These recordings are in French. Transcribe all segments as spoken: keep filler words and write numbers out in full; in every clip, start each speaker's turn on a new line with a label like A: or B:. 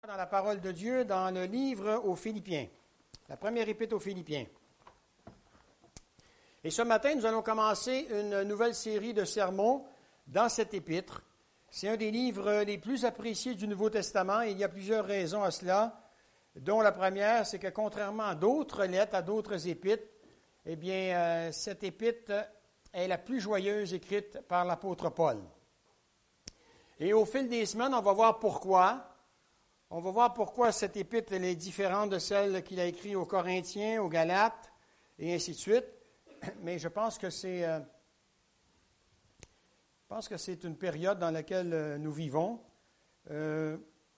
A: Dans la parole de Dieu, dans le livre aux Philippiens, la première épître aux Philippiens. Et ce matin, nous allons commencer une nouvelle série de sermons dans cette épître. C'est un des livres les plus appréciés du Nouveau Testament et il y a plusieurs raisons à cela, dont la première, c'est que contrairement à d'autres lettres, à d'autres épîtres, eh bien, euh, cette épître est la plus joyeuse écrite par l'apôtre Paul. Et au fil des semaines, on va voir pourquoi. On va voir pourquoi cette épître elle est différente de celle qu'il a écrite aux Corinthiens, aux Galates, et ainsi de suite. Mais je pense que c'est, euh, je pense que c'est une période dans laquelle euh, nous vivons. Euh,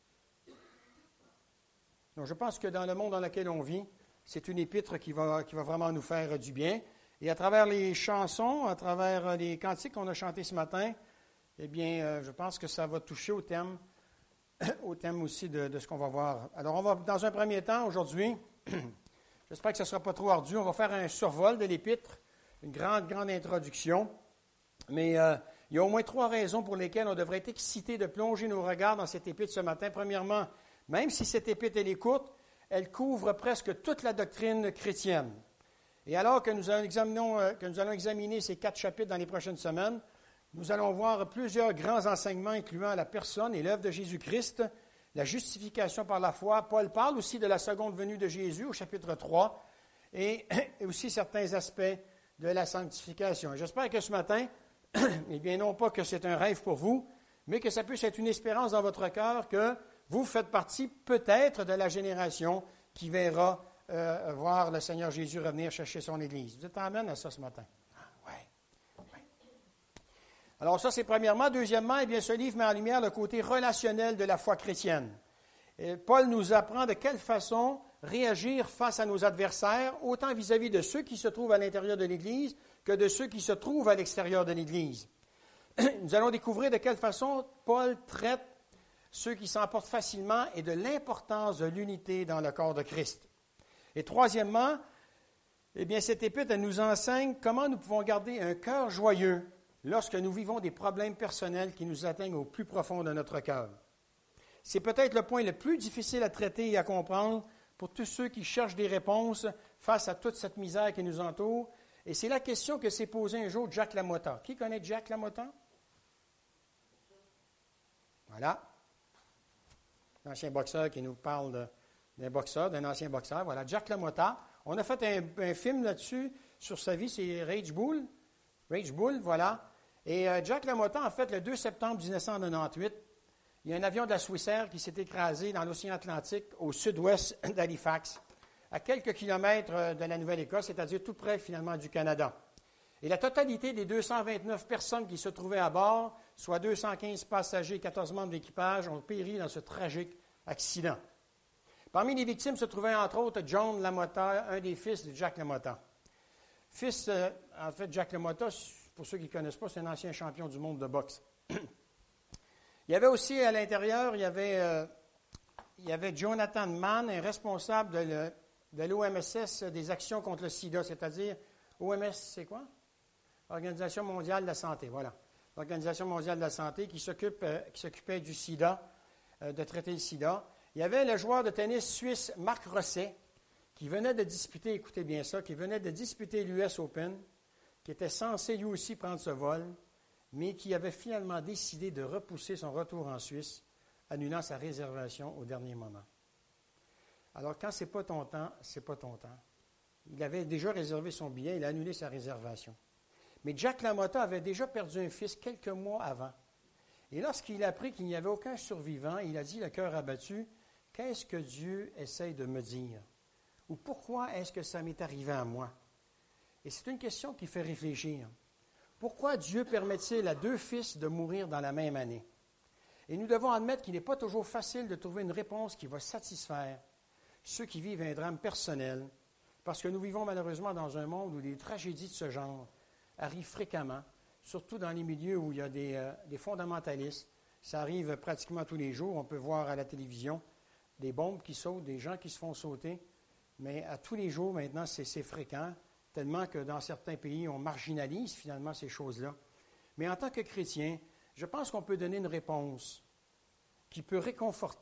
A: donc je pense que dans le monde dans lequel on vit, c'est une épître qui va, qui va vraiment nous faire du bien. Et à travers les chansons, à travers les cantiques qu'on a chantés ce matin, eh bien, euh, je pense que ça va toucher au thème au thème aussi de, de ce qu'on va voir. Alors, on va, dans un premier temps, aujourd'hui, j'espère que ce ne sera pas trop ardu, on va faire un survol de l'épître, une grande, grande introduction. Mais euh, il y a au moins trois raisons pour lesquelles on devrait être excité de plonger nos regards dans cette épître ce matin. Premièrement, même si cette épître elle est courte, elle couvre presque toute la doctrine chrétienne. Et alors que nous allons, examinons, euh, que nous allons examiner ces quatre chapitres dans les prochaines semaines, nous allons voir plusieurs grands enseignements incluant la personne et l'œuvre de Jésus-Christ, la justification par la foi. Paul parle aussi de la seconde venue de Jésus au chapitre trois et aussi certains aspects de la sanctification. J'espère que ce matin, eh bien non pas que c'est un rêve pour vous, mais que ça puisse être une espérance dans votre cœur que vous faites partie peut-être de la génération qui verra euh, voir le Seigneur Jésus revenir chercher son Église. Vous êtes amène à ça ce matin? Alors ça, c'est premièrement. Deuxièmement, eh bien, ce livre met en lumière le côté relationnel de la foi chrétienne. Et Paul nous apprend de quelle façon réagir face à nos adversaires, autant vis-à-vis de ceux qui se trouvent à l'intérieur de l'Église que de ceux qui se trouvent à l'extérieur de l'Église. Nous allons découvrir de quelle façon Paul traite ceux qui s'emportent facilement et de l'importance de l'unité dans le corps de Christ. Et troisièmement, eh bien, cette épître elle nous enseigne comment nous pouvons garder un cœur joyeux lorsque nous vivons des problèmes personnels qui nous atteignent au plus profond de notre cœur. C'est peut-être le point le plus difficile à traiter et à comprendre pour tous ceux qui cherchent des réponses face à toute cette misère qui nous entoure. Et c'est la question que s'est posée un jour Jack LaMotta. Qui connaît Jack LaMotta? Voilà. Un ancien boxeur qui nous parle de, d'un boxeur, d'un ancien boxeur. Voilà, Jack LaMotta. On a fait un, un film là-dessus sur sa vie, c'est Rage Bull. Rage Bull, voilà. Et euh, Jack LaMotta, en fait, le deux septembre dix-neuf cent quatre-vingt-dix-huit, il y a un avion de la Swissair qui s'est écrasé dans l'océan Atlantique au sud-ouest d'Halifax, à quelques kilomètres de la Nouvelle-Écosse, c'est-à-dire tout près, finalement, du Canada. Et la totalité des deux cent vingt-neuf personnes qui se trouvaient à bord, soit deux cent quinze passagers et quatorze membres d'équipage, ont péri dans ce tragique accident. Parmi les victimes se trouvait, entre autres, John LaMotta, un des fils de Jack LaMotta. Fils, euh, en fait, Jack LaMotta, pour ceux qui ne connaissent pas, c'est un ancien champion du monde de boxe. Il y avait aussi à l'intérieur, il y avait, euh, il y avait Jonathan Mann, un responsable de, le, de l'O M S des actions contre le sida, c'est-à-dire, O M S, c'est quoi? Organisation mondiale de la santé, voilà. L'Organisation mondiale de la santé qui, s'occupe, euh, qui s'occupait du sida, euh, de traiter le sida. Il y avait le joueur de tennis suisse Marc Rosset, qui venait de disputer, écoutez bien ça, qui venait de disputer l'U S Open, qui était censé lui aussi prendre ce vol, mais qui avait finalement décidé de repousser son retour en Suisse, annulant sa réservation au dernier moment. Alors, quand ce n'est pas ton temps, ce n'est pas ton temps. Il avait déjà réservé son billet, il a annulé sa réservation. Mais Jack LaMotta avait déjà perdu un fils quelques mois avant. Et lorsqu'il a appris qu'il n'y avait aucun survivant, il a dit, le cœur abattu, « Qu'est-ce que Dieu essaye de me dire? Ou pourquoi est-ce que ça m'est arrivé à moi? » Et c'est une question qui fait réfléchir. Pourquoi Dieu permet-il à deux fils de mourir dans la même année? Et nous devons admettre qu'il n'est pas toujours facile de trouver une réponse qui va satisfaire ceux qui vivent un drame personnel, parce que nous vivons malheureusement dans un monde où des tragédies de ce genre arrivent fréquemment, surtout dans les milieux où il y a des, euh, des fondamentalistes. Ça arrive pratiquement tous les jours. On peut voir à la télévision des bombes qui sautent, des gens qui se font sauter. Mais à tous les jours, maintenant, c'est, c'est fréquent, tellement que dans certains pays, on marginalise finalement ces choses-là. Mais en tant que chrétien, je pense qu'on peut donner une réponse qui peut réconforter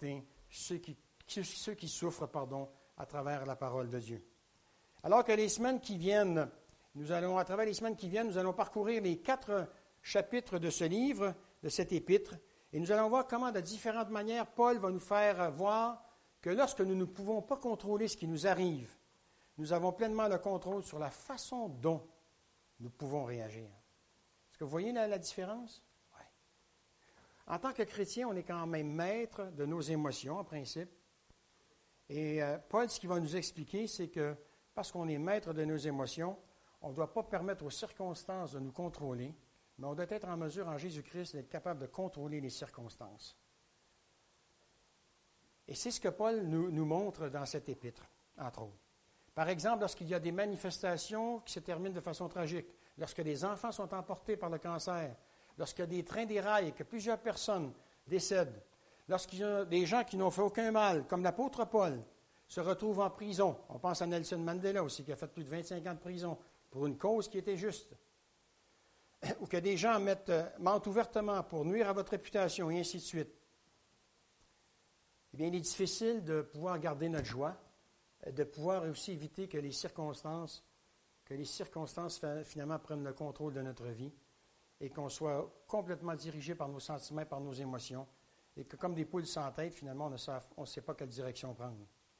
A: ceux qui, ceux qui souffrent pardon, à travers la parole de Dieu. Alors que les semaines qui viennent, nous allons, à travers les semaines qui viennent, nous allons parcourir les quatre chapitres de ce livre, de cet épître, et nous allons voir comment, de différentes manières, Paul va nous faire voir que lorsque nous ne pouvons pas contrôler ce qui nous arrive, nous avons pleinement le contrôle sur la façon dont nous pouvons réagir. Est-ce que vous voyez la, la différence? Oui. En tant que chrétien, on est quand même maître de nos émotions, en principe. Et euh, Paul, ce qu'il va nous expliquer, c'est que parce qu'on est maître de nos émotions, on ne doit pas permettre aux circonstances de nous contrôler, mais on doit être en mesure, en Jésus-Christ, d'être capable de contrôler les circonstances. Et c'est ce que Paul nous, nous montre dans cet épître, entre autres. Par exemple, lorsqu'il y a des manifestations qui se terminent de façon tragique, lorsque les enfants sont emportés par le cancer, lorsqu'il y a des trains déraillent et que plusieurs personnes décèdent, lorsqu'il y a des gens qui n'ont fait aucun mal, comme l'apôtre Paul, se retrouvent en prison. On pense à Nelson Mandela aussi, qui a fait plus de vingt-cinq ans de prison pour une cause qui était juste. Ou que des gens mettent, euh, mentent ouvertement pour nuire à votre réputation, et ainsi de suite. Eh bien, il est difficile de pouvoir garder notre joie, de pouvoir aussi éviter que les circonstances, que les circonstances finalement prennent le contrôle de notre vie et qu'on soit complètement dirigé par nos sentiments, par nos émotions, et que comme des poules sans tête, finalement, on ne sait pas quelle direction prendre.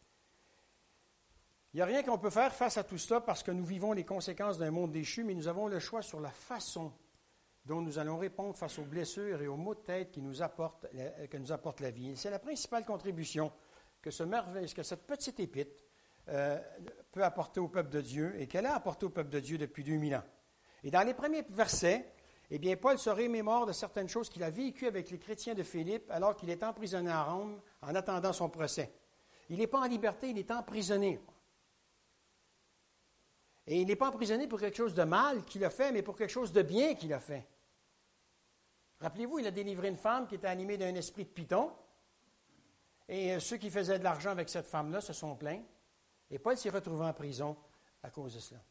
A: Il n'y a rien qu'on peut faire face à tout cela parce que nous vivons les conséquences d'un monde déchu, mais nous avons le choix sur la façon dont nous allons répondre face aux blessures et aux maux de tête qui nous apportent, que nous apporte la vie. Et c'est la principale contribution que, ce merveille, que cette petite épître euh, peut apporter au peuple de Dieu et qu'elle a apporté au peuple de Dieu depuis deux mille ans. Et dans les premiers versets, eh bien, Paul se remémore de certaines choses qu'il a vécues avec les chrétiens de Philippe alors qu'il est emprisonné à Rome en attendant son procès. Il n'est pas en liberté, il est emprisonné. Et il n'est pas emprisonné pour quelque chose de mal qu'il a fait, mais pour quelque chose de bien qu'il a fait. Rappelez-vous, il a délivré une femme qui était animée d'un esprit de python. Et ceux qui faisaient de l'argent avec cette femme-là se sont plaints. Et Paul s'est retrouvé en prison à cause de cela.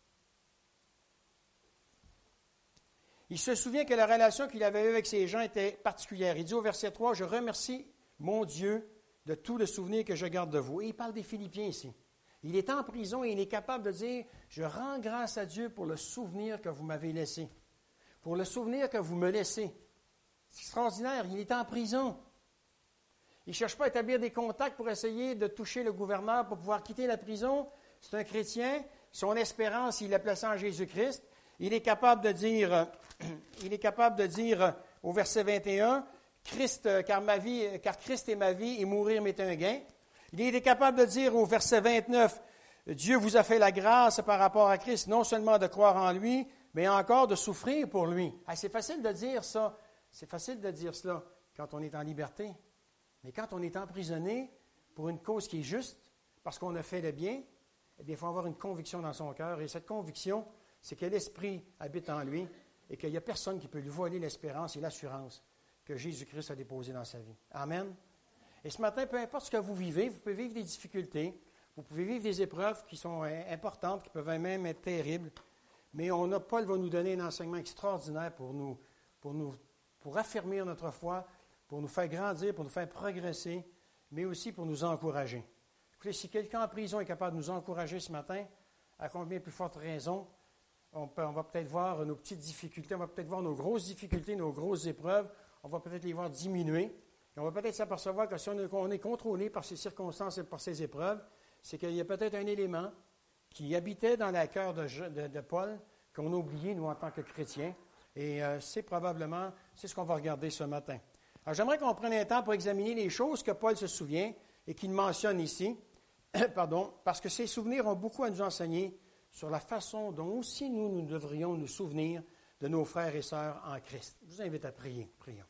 A: Il se souvient que la relation qu'il avait eue avec ces gens était particulière. Il dit au verset trois, « Je remercie mon Dieu de tout le souvenir que je garde de vous. » Et il parle des Philippiens ici. Il est en prison et il est capable de dire, « Je rends grâce à Dieu pour le souvenir que vous m'avez laissé, pour le souvenir que vous me laissez. » C'est extraordinaire, il est en prison. Il ne cherche pas à établir des contacts pour essayer de toucher le gouverneur pour pouvoir quitter la prison. C'est un chrétien, son espérance, il l'a placée en Jésus-Christ. Il est capable de dire, il est capable de dire au verset vingt et un, Christ, car, ma vie, car Christ est ma vie et mourir m'est un gain. Il est capable de dire au verset vingt-neuf, Dieu vous a fait la grâce par rapport à Christ, non seulement de croire en lui, mais encore de souffrir pour lui. Ah, c'est facile de dire ça, c'est facile de dire cela quand on est en liberté. Mais quand on est emprisonné pour une cause qui est juste, parce qu'on a fait le bien, eh bien, il faut avoir une conviction dans son cœur. Et cette conviction, c'est que l'Esprit habite en lui et qu'il n'y a personne qui peut lui voler l'espérance et l'assurance que Jésus-Christ a déposée dans sa vie. Amen. Et ce matin, peu importe ce que vous vivez, vous pouvez vivre des difficultés, vous pouvez vivre des épreuves qui sont importantes, qui peuvent même être terribles, mais on a, Paul va nous donner un enseignement extraordinaire pour nous, pour nous, pour affirmer notre foi, pour nous faire grandir, pour nous faire progresser, mais aussi pour nous encourager. Écoutez, si quelqu'un en prison est capable de nous encourager ce matin, à combien plus forte raison, on, peut, on va peut-être voir nos petites difficultés, on va peut-être voir nos grosses difficultés, nos grosses épreuves, on va peut-être les voir diminuer. Et on va peut-être s'apercevoir que si on est, on est contrôlé par ces circonstances et par ces épreuves, c'est qu'il y a peut-être un élément qui habitait dans le cœur de, de, de Paul, qu'on a oublié, nous, en tant que chrétiens. Et euh, c'est probablement, c'est ce qu'on va regarder ce matin. Alors, j'aimerais qu'on prenne un temps pour examiner les choses que Paul se souvient et qu'il mentionne ici, pardon, parce que ces souvenirs ont beaucoup à nous enseigner sur la façon dont aussi nous, nous devrions nous souvenir de nos frères et sœurs en Christ. Je vous invite à prier. Prions.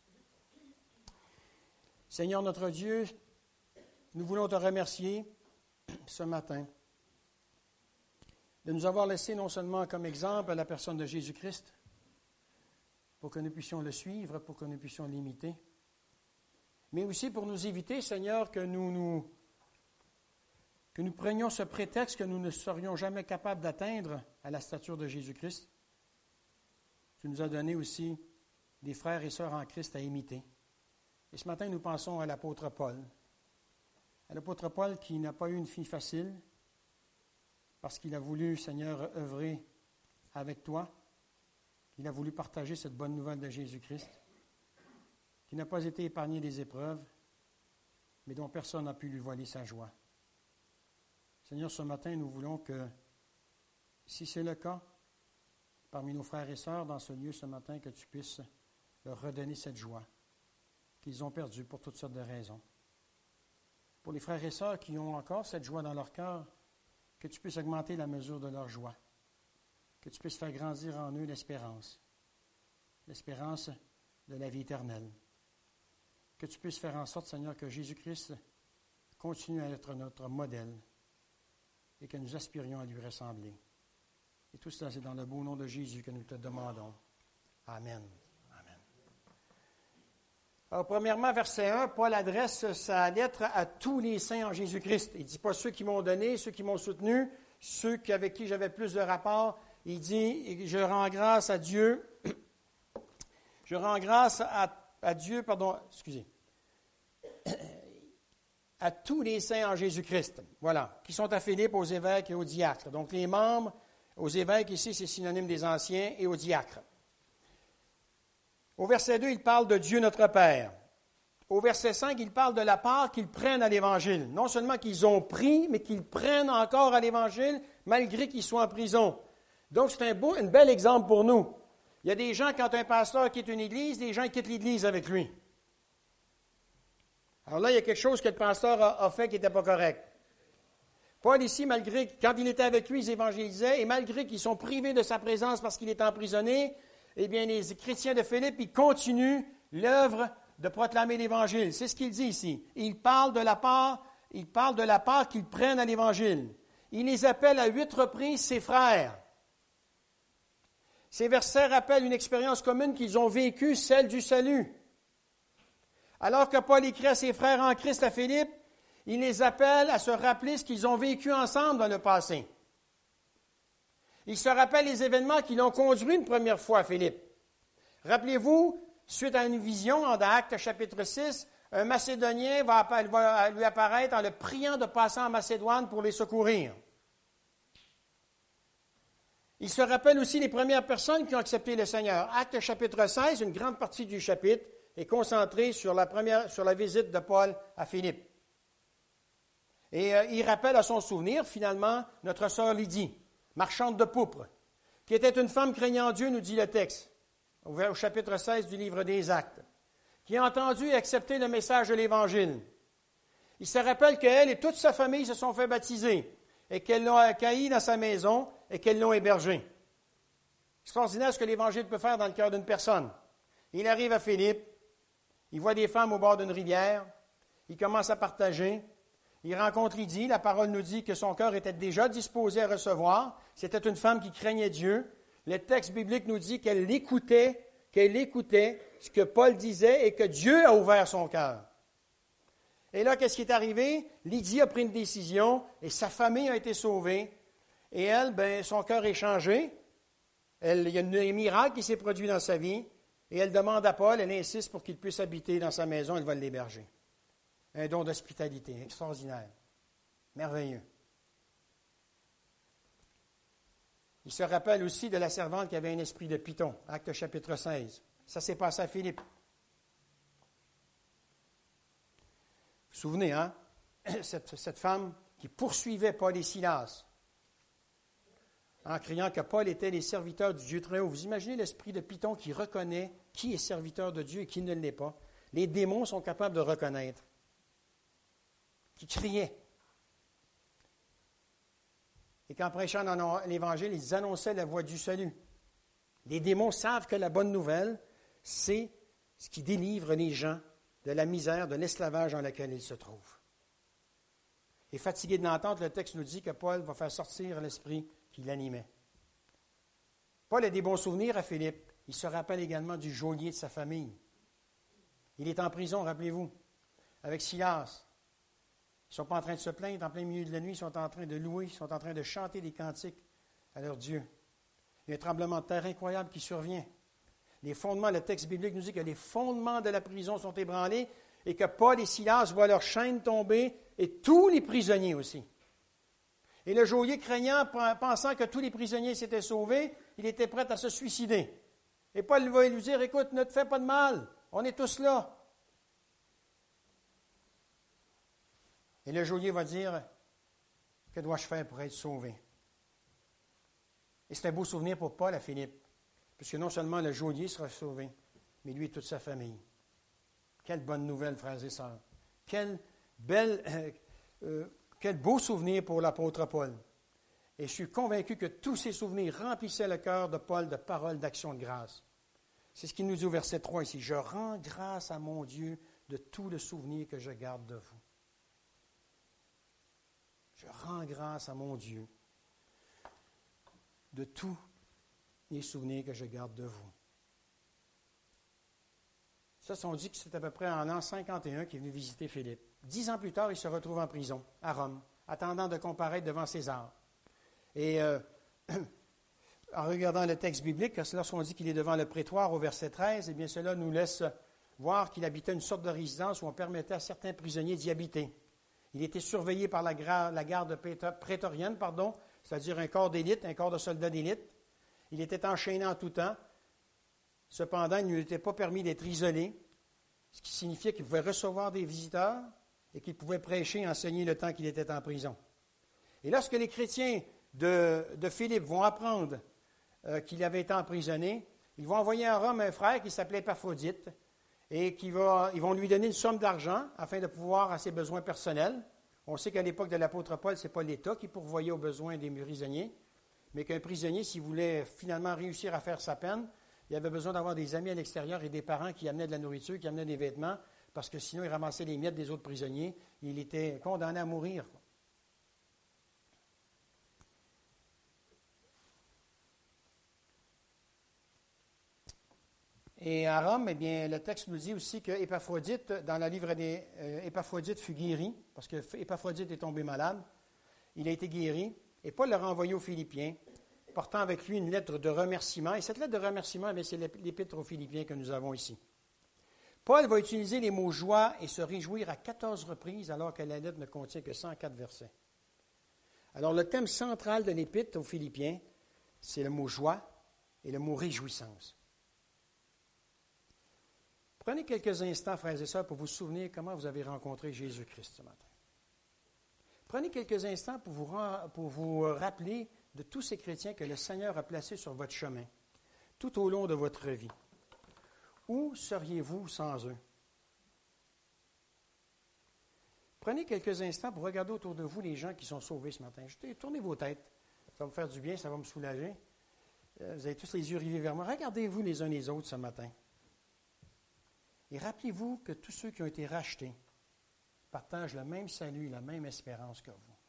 A: Seigneur notre Dieu, nous voulons te remercier ce matin de nous avoir laissé non seulement comme exemple à la personne de Jésus-Christ, pour que nous puissions le suivre, pour que nous puissions l'imiter, mais aussi pour nous éviter, Seigneur, que nous, nous, que nous prenions ce prétexte que nous ne serions jamais capables d'atteindre à la stature de Jésus-Christ. Tu nous as donné aussi des frères et sœurs en Christ à imiter. Et ce matin, nous pensons à l'apôtre Paul, à l'apôtre Paul qui n'a pas eu une fille facile, parce qu'il a voulu, Seigneur, œuvrer avec toi, qu'il a voulu partager cette bonne nouvelle de Jésus-Christ, qui n'a pas été épargné des épreuves, mais dont personne n'a pu lui voler sa joie. Seigneur, ce matin, nous voulons que, si c'est le cas, parmi nos frères et sœurs dans ce lieu ce matin, que tu puisses leur redonner cette joie qu'ils ont perdue pour toutes sortes de raisons. Pour les frères et sœurs qui ont encore cette joie dans leur cœur, que tu puisses augmenter la mesure de leur joie, que tu puisses faire grandir en eux l'espérance, l'espérance de la vie éternelle. Que tu puisses faire en sorte, Seigneur, que Jésus-Christ continue à être notre modèle et que nous aspirions à lui ressembler. Et tout cela, c'est dans le beau nom de Jésus que nous te demandons. Amen. Amen. Alors, premièrement, verset un, Paul adresse sa lettre à tous les saints en Jésus-Christ. Il ne dit pas ceux qui m'ont donné, ceux qui m'ont soutenu, ceux avec qui j'avais plus de rapports. Il dit, je rends grâce à Dieu, je rends grâce à, à Dieu, pardon, excusez, à tous les saints en Jésus-Christ, voilà, qui sont à Philippe, aux évêques et aux diacres. Donc, les membres, aux évêques, ici, c'est synonyme des anciens, et aux diacres. Au verset deux, il parle de Dieu notre Père. Au verset cinq, il parle de la part qu'ils prennent à l'Évangile. Non seulement qu'ils ont pris, mais qu'ils prennent encore à l'Évangile, malgré qu'ils soient en prison. Donc, c'est un beau, un bel exemple pour nous. Il y a des gens, quand un pasteur quitte une église, des gens quittent l'église avec lui. Alors là, il y a quelque chose que le pasteur a, a fait qui n'était pas correct. Paul ici, malgré, quand il était avec lui, ils évangélisaient, et malgré qu'ils sont privés de sa présence parce qu'il est emprisonné, eh bien, les chrétiens de Philippe, ils continuent l'œuvre de proclamer l'Évangile. C'est ce qu'il dit ici. Il parle de la part, il parle de la part qu'ils prennent à l'Évangile. Il les appelle à huit reprises ses frères. Ces versets rappellent une expérience commune qu'ils ont vécue, celle du salut. Alors que Paul écrit à ses frères en Christ à Philippe, il les appelle à se rappeler ce qu'ils ont vécu ensemble dans le passé. Il se rappelle les événements qui l'ont conduit une première fois à Philippe. Rappelez-vous, suite à une vision en Actes chapitre six, un Macédonien va, va lui apparaître en le priant de passer en Macédoine pour les secourir. Il se rappelle aussi les premières personnes qui ont accepté le Seigneur. Actes chapitre seize, une grande partie du chapitre est concentrée sur la, première, sur la visite de Paul à Philippe. Et euh, il rappelle à son souvenir, finalement, notre sœur Lydie, marchande de pourpre, qui était une femme craignant Dieu, nous dit le texte, au, au chapitre seize du livre des Actes, qui a entendu et accepté le message de l'Évangile. Il se rappelle qu'elle et toute sa famille se sont fait baptiser et qu'elle l'ont accueilli dans sa maison et qu'elles l'ont hébergé. Extraordinaire ce que l'Évangile peut faire dans le cœur d'une personne. Il arrive à Philippe, il voit des femmes au bord d'une rivière, il commence à partager, il rencontre Lydie, la parole nous dit que son cœur était déjà disposé à recevoir, c'était une femme qui craignait Dieu. Le texte biblique nous dit qu'elle écoutait, qu'elle écoutait ce que Paul disait et que Dieu a ouvert son cœur. Et là, qu'est-ce qui est arrivé? Lydie a pris une décision et sa famille a été sauvée. Et elle, ben, son cœur est changé. Elle, il y a un miracle qui s'est produit dans sa vie. Et elle demande à Paul, elle insiste pour qu'il puisse habiter dans sa maison, elle va l'héberger. Un don d'hospitalité extraordinaire, merveilleux. Il se rappelle aussi de la servante qui avait un esprit de python, Actes chapitre seize. Ça s'est passé à Philippe. Vous vous souvenez, hein? Cette, cette femme qui poursuivait Paul et Silas en criant que Paul était les serviteurs du Dieu très haut. Vous imaginez l'esprit de python qui reconnaît qui est serviteur de Dieu et qui ne l'est pas. Les démons sont capables de reconnaître. Qui criaient. Et qu'en prêchant dans l'Évangile, ils annonçaient la voie du salut. Les démons savent que la bonne nouvelle, c'est ce qui délivre les gens de la misère, de l'esclavage dans lequel ils se trouvent. Et fatigué de l'entendre, le texte nous dit que Paul va faire sortir l'esprit qui l'animait. Paul a des bons souvenirs à Philippe. Il se rappelle également du geôlier de sa famille. Il est en prison, rappelez-vous, avec Silas. Ils ne sont pas en train de se plaindre, en plein milieu de la nuit, ils sont en train de louer, ils sont en train de chanter des cantiques à leur Dieu. Il y a un tremblement de terre incroyable qui survient. Les fondements, le texte biblique nous dit que les fondements de la prison sont ébranlés. et que Paul et Silas voient leurs chaînes tomber et tous les prisonniers aussi. Et le geôlier, craignant, pensant que tous les prisonniers s'étaient sauvés, il était prêt à se suicider. Et Paul va lui dire, écoute, ne te fais pas de mal, on est tous là. Et le geôlier va dire, que dois-je faire pour être sauvé? Et c'est un beau souvenir pour Paul à Philippe, puisque non seulement le geôlier sera sauvé, mais lui et toute sa famille. Quelle bonne nouvelle, frères et sœurs. Quel, belle, euh, euh, quel beau souvenir pour l'apôtre Paul. Et je suis convaincu que tous ces souvenirs remplissaient le cœur de Paul de paroles d'action de grâce. C'est ce qu'il nous dit au verset trois ici. « Je rends grâce à mon Dieu de tout le souvenir que je garde de vous. » Je rends grâce à mon Dieu de tous les souvenirs que je garde de vous. Ça, on dit que c'est à peu près en l'an cinquante et un qu'il est venu visiter Philippe. Dix ans plus tard, il se retrouve en prison, à Rome, attendant de comparaître devant César. Et euh, en regardant le texte biblique, lorsqu'on dit qu'il est devant le prétoire au verset treize, eh bien cela nous laisse voir qu'il habitait une sorte de résidence où on permettait à certains prisonniers d'y habiter. Il était surveillé par la, gra- la garde prétorienne, pardon, c'est-à-dire un corps d'élite, un corps de soldats d'élite. Il était enchaîné en tout temps. Cependant, il ne lui était pas permis d'être isolé, ce qui signifiait qu'il pouvait recevoir des visiteurs et qu'il pouvait prêcher et enseigner le temps qu'il était en prison. Et lorsque les chrétiens de, de Philippe vont apprendre euh, qu'il avait été emprisonné, ils vont envoyer à Rome un frère qui s'appelait Épaphrodite et qui va, ils vont lui donner une somme d'argent afin de pouvoir à ses besoins personnels. On sait qu'à l'époque de l'apôtre Paul, ce n'est pas l'État qui pourvoyait aux besoins des prisonniers, mais qu'un prisonnier, s'il voulait finalement réussir à faire sa peine, il avait besoin d'avoir des amis à l'extérieur et des parents qui amenaient de la nourriture, qui amenaient des vêtements, parce que sinon il ramassait les miettes des autres prisonniers et il était condamné à mourir. Et à Rome, eh bien, le texte nous dit aussi que Épaphrodite, dans le livre des euh, Épaphrodite fut guéri, parce que Épaphrodite est tombé malade. Il a été guéri, et Paul l'a renvoyé aux Philippiens, portant avec lui une lettre de remerciement. Et cette lettre de remerciement, eh bien, c'est l'épître aux Philippiens que nous avons ici. Paul va utiliser les mots « joie » et « se réjouir » à quatorze reprises, alors que la lettre ne contient que cent quatre versets. Alors, le thème central de l'épître aux Philippiens, c'est le mot « joie » et le mot « réjouissance ». Prenez quelques instants, frères et sœurs, pour vous souvenir comment vous avez rencontré Jésus-Christ ce matin. Prenez quelques instants pour vous, pour vous rappeler de tous ces chrétiens que le Seigneur a placés sur votre chemin, tout au long de votre vie. Où seriez-vous sans eux? Prenez quelques instants pour regarder autour de vous les gens qui sont sauvés ce matin. Tournez vos têtes. Ça va me faire du bien, ça va me soulager. Vous avez tous les yeux rivés vers moi. Regardez-vous les uns les autres ce matin. Et rappelez-vous que tous ceux qui ont été rachetés partagent le même salut, la même espérance que vous.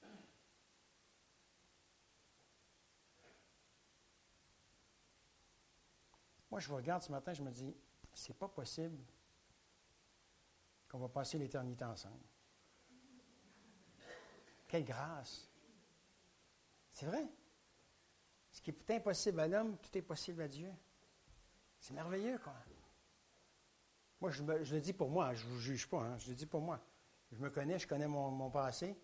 A: Moi, je vous regarde ce matin, je me dis, c'est pas possible qu'on va passer l'éternité ensemble. Quelle grâce! C'est vrai. Ce qui est impossible à l'homme, tout est possible à Dieu. C'est merveilleux, quoi. Moi, je, me, je le dis pour moi, je ne vous juge pas, hein, je le dis pour moi. Je me connais, je connais mon, mon passé,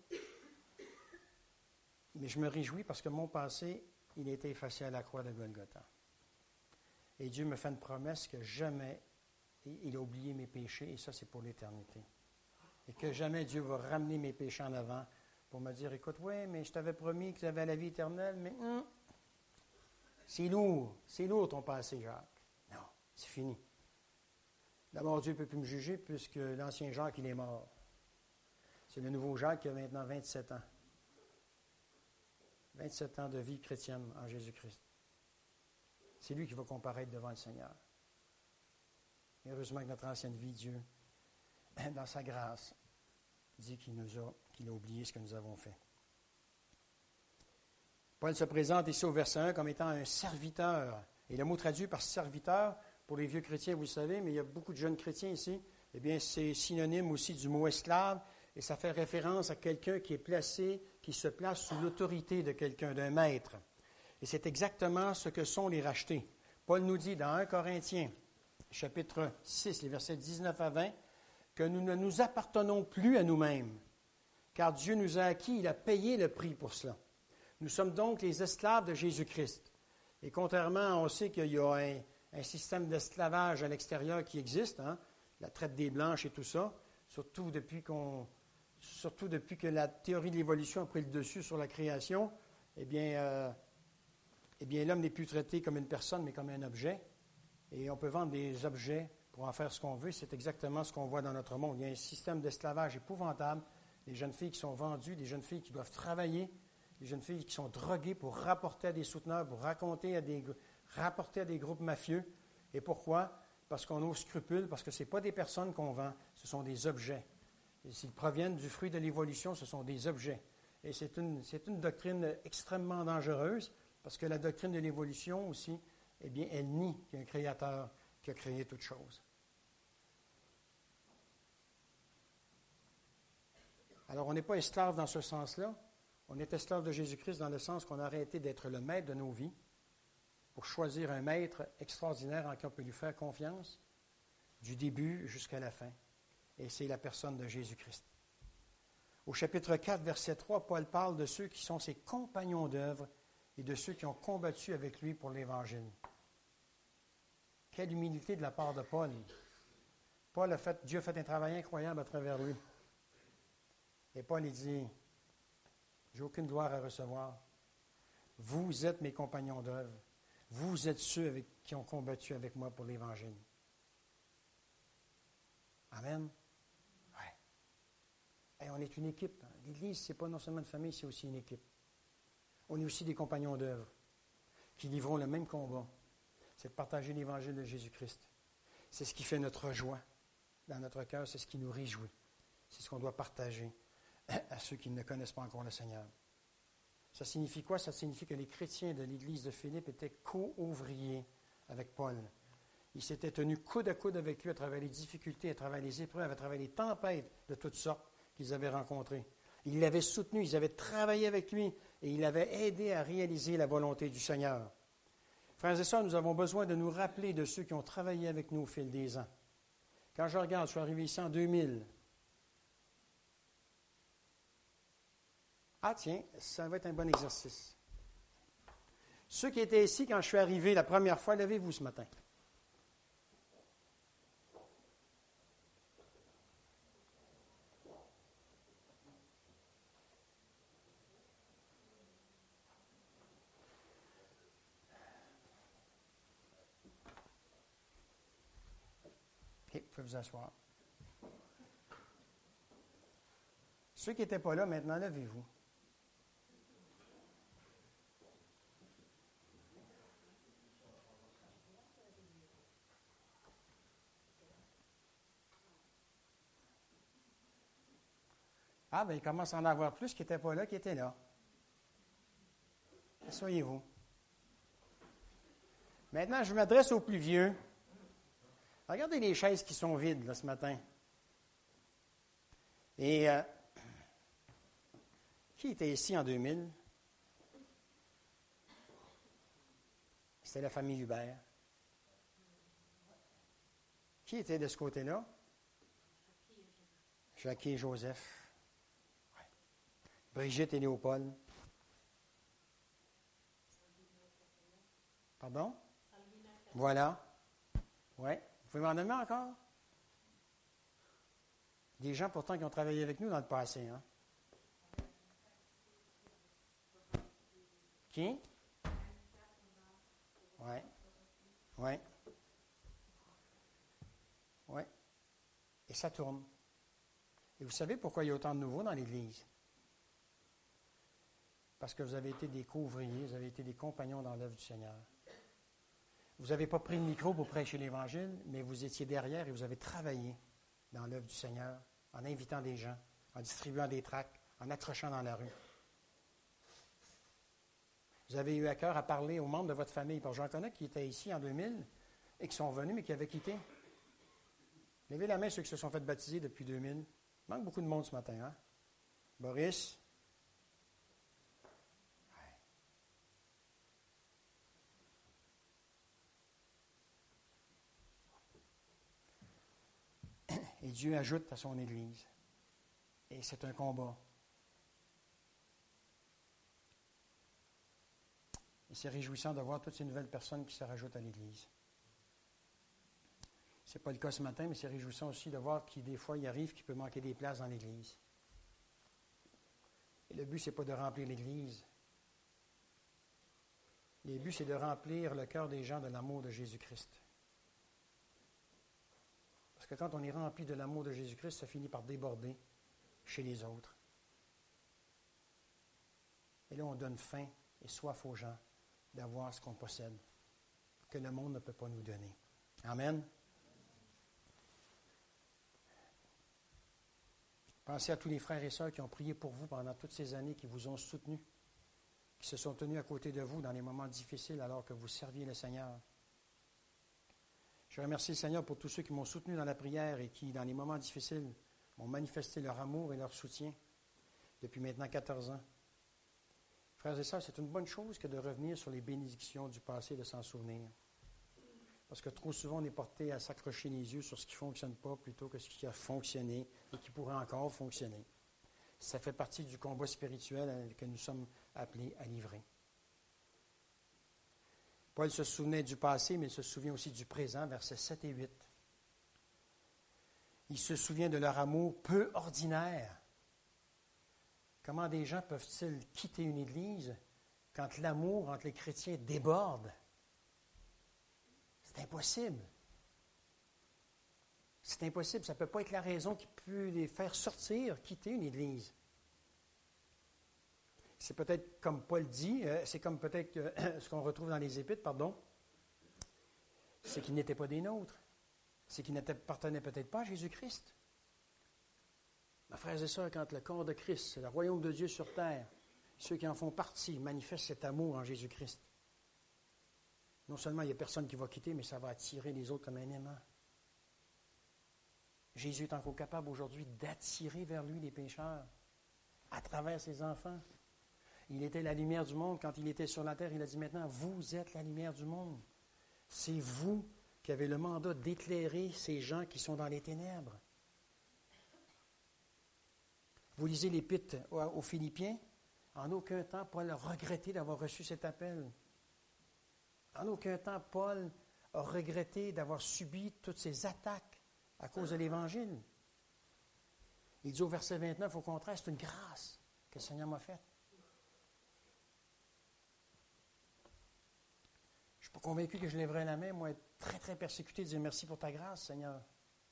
A: mais je me réjouis parce que mon passé, il a été effacé à la croix de Golgotha. Et Dieu me fait une promesse que jamais il a oublié mes péchés, et ça, c'est pour l'éternité. Et que jamais Dieu va ramener mes péchés en avant pour me dire, écoute, oui, mais je t'avais promis que tu avais la vie éternelle, mais hum, c'est lourd, c'est lourd ton passé, Jacques. Non, c'est fini. D'abord, Dieu ne peut plus me juger puisque l'ancien Jacques, il est mort. C'est le nouveau Jacques qui a maintenant vingt-sept ans. vingt-sept ans de vie chrétienne en Jésus-Christ. C'est lui qui va comparaître devant le Seigneur. Et heureusement que notre ancienne vie, Dieu, dans sa grâce, dit qu'il nous a, qu'il a oublié ce que nous avons fait. Paul se présente ici au verset un comme étant un serviteur. Et le mot traduit par serviteur, pour les vieux chrétiens, vous le savez, mais il y a beaucoup de jeunes chrétiens ici, eh bien, c'est synonyme aussi du mot esclave, et ça fait référence à quelqu'un qui est placé, qui se place sous l'autorité de quelqu'un, d'un maître. Et c'est exactement ce que sont les rachetés. Paul nous dit dans un Corinthiens, chapitre six, les versets dix-neuf à vingt, que nous ne nous appartenons plus à nous-mêmes, car Dieu nous a acquis, il a payé le prix pour cela. Nous sommes donc les esclaves de Jésus-Christ. Et contrairement, on sait qu'il y a un, un système d'esclavage à l'extérieur qui existe, hein, la traite des Blanches et tout ça, surtout depuis, qu'on, surtout depuis que la théorie de l'évolution a pris le dessus sur la création, eh bien, euh, eh bien l'homme n'est plus traité comme une personne, mais comme un objet. Et on peut vendre des objets pour en faire ce qu'on veut. C'est exactement ce qu'on voit dans notre monde. Il y a un système d'esclavage épouvantable. Des jeunes filles qui sont vendues, des jeunes filles qui doivent travailler, des jeunes filles qui sont droguées pour rapporter à des souteneurs, pour raconter à des, rapporter à des groupes mafieux. Et pourquoi? Parce qu'on a aux scrupules, parce que ce n'est pas des personnes qu'on vend, ce sont des objets. Et s'ils proviennent du fruit de l'évolution, ce sont des objets. Et c'est une, c'est une doctrine extrêmement dangereuse, parce que la doctrine de l'évolution aussi, eh bien, elle nie qu'il y a un créateur qui a créé toutes choses. Alors, on n'est pas esclave dans ce sens-là. On est esclave de Jésus-Christ dans le sens qu'on a arrêté d'être le maître de nos vies pour choisir un maître extraordinaire en qui on peut lui faire confiance du début jusqu'à la fin. Et c'est la personne de Jésus-Christ. Au chapitre quatre, verset trois, Paul parle de ceux qui sont ses compagnons d'œuvre et de ceux qui ont combattu avec lui pour l'Évangile. Quelle humilité de la part de Paul. Paul a fait, Dieu a fait un travail incroyable à travers lui. Et Paul, il dit, j'ai aucune gloire à recevoir. Vous êtes mes compagnons d'œuvre. Vous êtes ceux avec, qui ont combattu avec moi pour l'Évangile. Amen. Ouais. Et on est une équipe. L'Église, ce n'est pas non seulement une famille, c'est aussi une équipe. On est aussi des compagnons d'œuvre qui livront le même combat. C'est de partager l'Évangile de Jésus-Christ. C'est ce qui fait notre joie dans notre cœur, c'est ce qui nous réjouit. C'est ce qu'on doit partager à ceux qui ne connaissent pas encore le Seigneur. Ça signifie quoi? Ça signifie que les chrétiens de l'Église de Philippe étaient co-ouvriers avec Paul. Ils s'étaient tenus coude à coude avec lui à travers les difficultés, à travers les épreuves, à travers les tempêtes de toutes sortes qu'ils avaient rencontrées. Ils l'avaient soutenu, ils avaient travaillé avec lui et ils l'avaient aidé à réaliser la volonté du Seigneur. Frères et sœurs, nous avons besoin de nous rappeler de ceux qui ont travaillé avec nous au fil des ans. Quand je regarde, je suis arrivé ici en deux mille. Ah tiens, ça va être un bon exercice. Ceux qui étaient ici quand je suis arrivé la première fois, levez-vous ce matin. OK, vous pouvez vous asseoir. Ceux qui n'étaient pas là, maintenant, levez-vous. Ah, bien, il commence à en avoir plus qui n'étaient pas là, qui étaient là. Asseyez-vous. Maintenant, je m'adresse aux plus vieux. Regardez les chaises qui sont vides, là, ce matin. Et euh, qui était ici en deux mille? C'était la famille Hubert. Qui était de ce côté-là? Jackie et Joseph. Ouais. Brigitte et Léopold. Pardon? Voilà. Oui. Vous pouvez m'en nommer encore? Des gens pourtant qui ont travaillé avec nous dans le passé. Hein? Qui? Oui. Oui. Oui. Et ça tourne. Et vous savez pourquoi il y a autant de nouveaux dans l'Église? Parce que vous avez été des co-ouvriers, vous avez été des compagnons dans l'œuvre du Seigneur. Vous n'avez pas pris le micro pour prêcher l'Évangile, mais vous étiez derrière et vous avez travaillé dans l'œuvre du Seigneur, en invitant des gens, en distribuant des tracts, en accrochant dans la rue. Vous avez eu à cœur à parler aux membres de votre famille, parce que j'en connais qui étaient ici en deux mille et qui sont venus, mais qui avaient quitté. Levez la main ceux qui se sont fait baptiser depuis deux mille. Il manque beaucoup de monde ce matin, hein? Boris? Et Dieu ajoute à son Église. Et c'est un combat. Et c'est réjouissant de voir toutes ces nouvelles personnes qui se rajoutent à l'Église. Ce n'est pas le cas ce matin, mais c'est réjouissant aussi de voir qu'il des fois, il arrive qu'il peut manquer des places dans l'Église. Et le but, ce n'est pas de remplir l'Église. Le but, c'est de remplir le cœur des gens de l'amour de Jésus-Christ. Parce que quand on est rempli de l'amour de Jésus-Christ, ça finit par déborder chez les autres. Et là, on donne faim et soif aux gens d'avoir ce qu'on possède, que le monde ne peut pas nous donner. Amen. Pensez à tous les frères et sœurs qui ont prié pour vous pendant toutes ces années, qui vous ont soutenu, qui se sont tenus à côté de vous dans les moments difficiles alors que vous serviez le Seigneur. Je remercie le Seigneur pour tous ceux qui m'ont soutenu dans la prière et qui, dans les moments difficiles, m'ont manifesté leur amour et leur soutien depuis maintenant quatorze ans. Frères et sœurs, c'est une bonne chose que de revenir sur les bénédictions du passé et de s'en souvenir. Parce que trop souvent, on est porté à s'accrocher les yeux sur ce qui ne fonctionne pas plutôt que ce qui a fonctionné et qui pourrait encore fonctionner. Ça fait partie du combat spirituel que nous sommes appelés à livrer. Paul se souvenait du passé, mais il se souvient aussi du présent, versets sept et huit. Il se souvient de leur amour peu ordinaire. Comment des gens peuvent-ils quitter une église quand l'amour entre les chrétiens déborde? C'est impossible. C'est impossible. Ça ne peut pas être la raison qui peut les faire sortir, quitter une église. C'est peut-être comme Paul dit, euh, c'est comme peut-être euh, ce qu'on retrouve dans les Épîtres, pardon, c'est qu'ils n'étaient pas des nôtres. C'est qu'ils n'appartenaient peut-être pas à Jésus-Christ. Mes frères et sœurs, quand le corps de Christ, c'est le royaume de Dieu sur terre, ceux qui en font partie manifestent cet amour en Jésus-Christ. Non seulement il n'y a personne qui va quitter, mais ça va attirer les autres comme un aimant. Jésus est encore capable aujourd'hui d'attirer vers lui les pécheurs à travers ses enfants. Il était la lumière du monde. Quand il était sur la terre, il a dit maintenant, vous êtes la lumière du monde. C'est vous qui avez le mandat d'éclairer ces gens qui sont dans les ténèbres. Vous lisez l'Épître aux Philippiens, en aucun temps, Paul a regretté d'avoir reçu cet appel. En aucun temps, Paul a regretté d'avoir subi toutes ces attaques à cause de l'Évangile. Il dit au verset vingt-neuf, au contraire, c'est une grâce que le Seigneur m'a faite. Je ne suis pas convaincu que je lèverais la main, moi, être très, très persécuté, de dire merci pour ta grâce, Seigneur.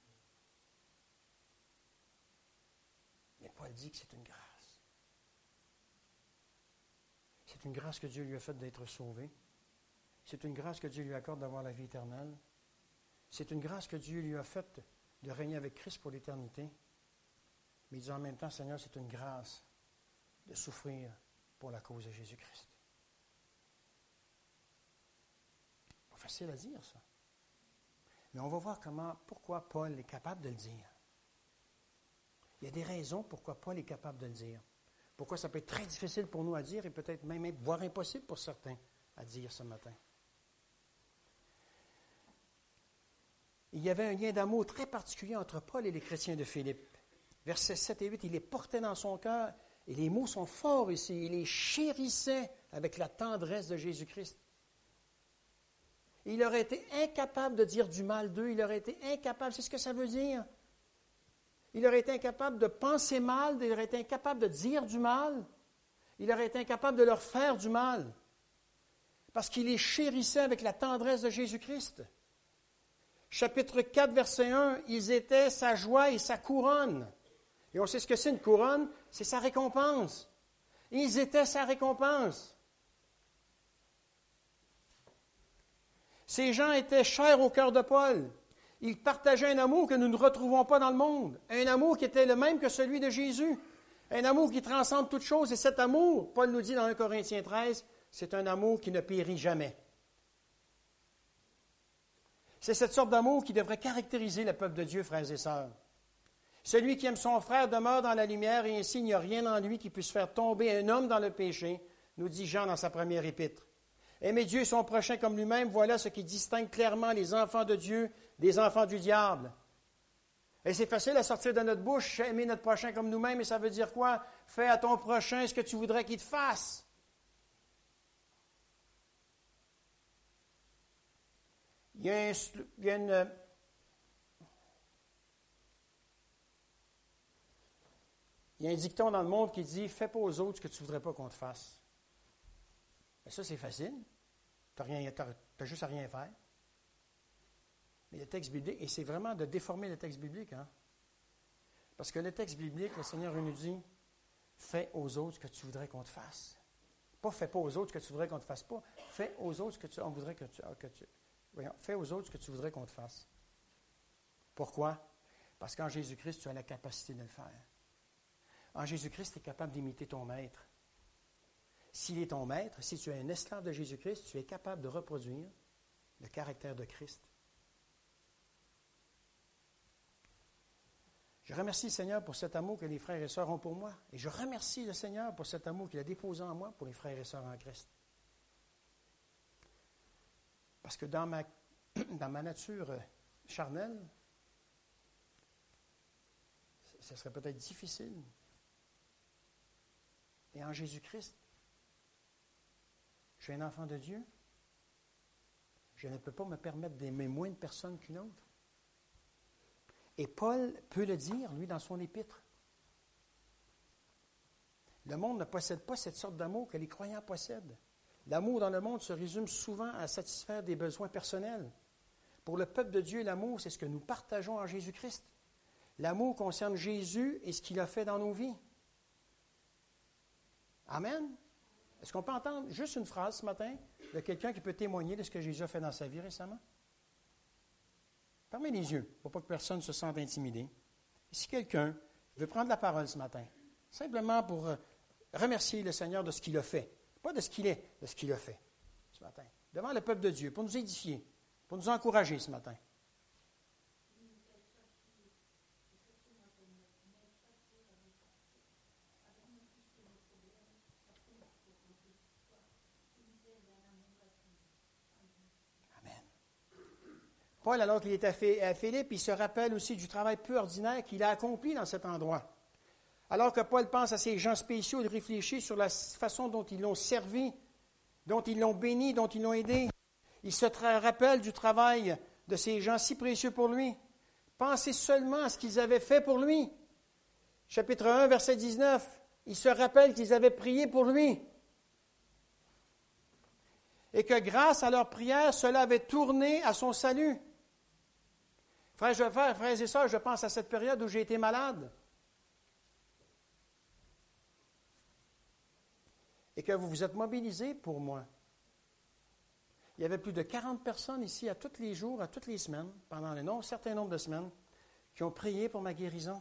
A: Mais Paul dit que c'est une grâce. C'est une grâce que Dieu lui a faite d'être sauvé. C'est une grâce que Dieu lui accorde d'avoir la vie éternelle. C'est une grâce que Dieu lui a faite de régner avec Christ pour l'éternité. Mais il dit en même temps, Seigneur, c'est une grâce de souffrir pour la cause de Jésus-Christ. Pas facile à dire, ça. Mais on va voir comment, pourquoi Paul est capable de le dire. Il y a des raisons pourquoi Paul est capable de le dire. Pourquoi ça peut être très difficile pour nous à dire et peut-être même être, voire impossible pour certains à dire ce matin. Il y avait un lien d'amour très particulier entre Paul et les chrétiens de Philippe. Versets sept et huit, il les portait dans son cœur, et les mots sont forts ici, il les chérissait avec la tendresse de Jésus-Christ. Il aurait été incapable de dire du mal d'eux, il aurait été incapable, c'est ce que ça veut dire. Il aurait été incapable de penser mal, il aurait été incapable de dire du mal, il aurait été incapable de leur faire du mal, parce qu'il les chérissait avec la tendresse de Jésus-Christ. Chapitre quatre, verset un, ils étaient sa joie et sa couronne. Et on sait ce que c'est une couronne, c'est sa récompense. Ils étaient sa récompense. Ces gens étaient chers au cœur de Paul. Ils partageaient un amour que nous ne retrouvons pas dans le monde. Un amour qui était le même que celui de Jésus. Un amour qui transcende toute chose. Et cet amour, Paul nous dit dans un Corinthiens treize, c'est un amour qui ne périt jamais. C'est cette sorte d'amour qui devrait caractériser le peuple de Dieu, frères et sœurs. Celui qui aime son frère demeure dans la lumière et ainsi il n'y a rien en lui qui puisse faire tomber un homme dans le péché, nous dit Jean dans sa première épître. Aimer Dieu et son prochain comme lui-même, voilà ce qui distingue clairement les enfants de Dieu des enfants du diable. Et c'est facile à sortir de notre bouche, aimer notre prochain comme nous-mêmes, et ça veut dire quoi? Fais à ton prochain ce que tu voudrais qu'il te fasse. Il y a, un, il y a une... Il y a un dicton dans le monde qui dit « Fais pas aux autres ce que tu ne voudrais pas qu'on te fasse. » Mais ça, c'est facile. Tu n'as juste à rien faire. Mais le texte biblique, et c'est vraiment de déformer le texte biblique, hein? Parce que le texte biblique, le Seigneur nous dit « Fais aux autres ce que tu voudrais qu'on te fasse. » Pas « Fais pas aux autres ce que tu voudrais qu'on ne te fasse pas. » Fais aux autres ce que tu, on voudrait que tu, que tu... Voyons, fais aux autres ce que tu voudrais qu'on te fasse. Pourquoi? Parce qu'en Jésus-Christ, tu as la capacité de le faire. En Jésus-Christ, tu es capable d'imiter ton maître. S'il est ton maître, si tu es un esclave de Jésus-Christ, tu es capable de reproduire le caractère de Christ. Je remercie le Seigneur pour cet amour que les frères et sœurs ont pour moi. Et je remercie le Seigneur pour cet amour qu'il a déposé en moi pour les frères et sœurs en Christ. Parce que dans ma, dans ma nature charnelle, ce serait peut-être difficile. Et en Jésus-Christ, je suis un enfant de Dieu. Je ne peux pas me permettre d'aimer moins de personnes qu'une autre. Et Paul peut le dire, lui, dans son épître. Le monde ne possède pas cette sorte d'amour que les croyants possèdent. L'amour dans le monde se résume souvent à satisfaire des besoins personnels. Pour le peuple de Dieu, l'amour, c'est ce que nous partageons en Jésus-Christ. L'amour concerne Jésus et ce qu'il a fait dans nos vies. Amen. Est-ce qu'on peut entendre juste une phrase ce matin de quelqu'un qui peut témoigner de ce que Jésus a fait dans sa vie récemment? Fermez les yeux pour pas que personne se sente intimidé. Et si quelqu'un veut prendre la parole ce matin, simplement pour remercier le Seigneur de ce qu'il a fait, pas de ce qu'il est, de ce qu'il a fait ce matin, devant le peuple de Dieu, pour nous édifier, pour nous encourager ce matin. Paul, alors qu'il est à Philippe, il se rappelle aussi du travail peu ordinaire qu'il a accompli dans cet endroit. Alors que Paul pense à ces gens spéciaux, il réfléchit sur la façon dont ils l'ont servi, dont ils l'ont béni, dont ils l'ont aidé. Il se tra- rappelle du travail de ces gens si précieux pour lui. Pensez seulement à ce qu'ils avaient fait pour lui. Chapitre un, verset dix-neuf. Il se rappelle qu'ils avaient prié pour lui. Et que grâce à leur prière, cela avait tourné à son salut. Frères, je, frères, frères et sœurs, je pense à cette période où j'ai été malade. Et que vous vous êtes mobilisés pour moi. Il y avait plus de quarante personnes ici à tous les jours, à toutes les semaines, pendant un certain nombre de semaines, qui ont prié pour ma guérison.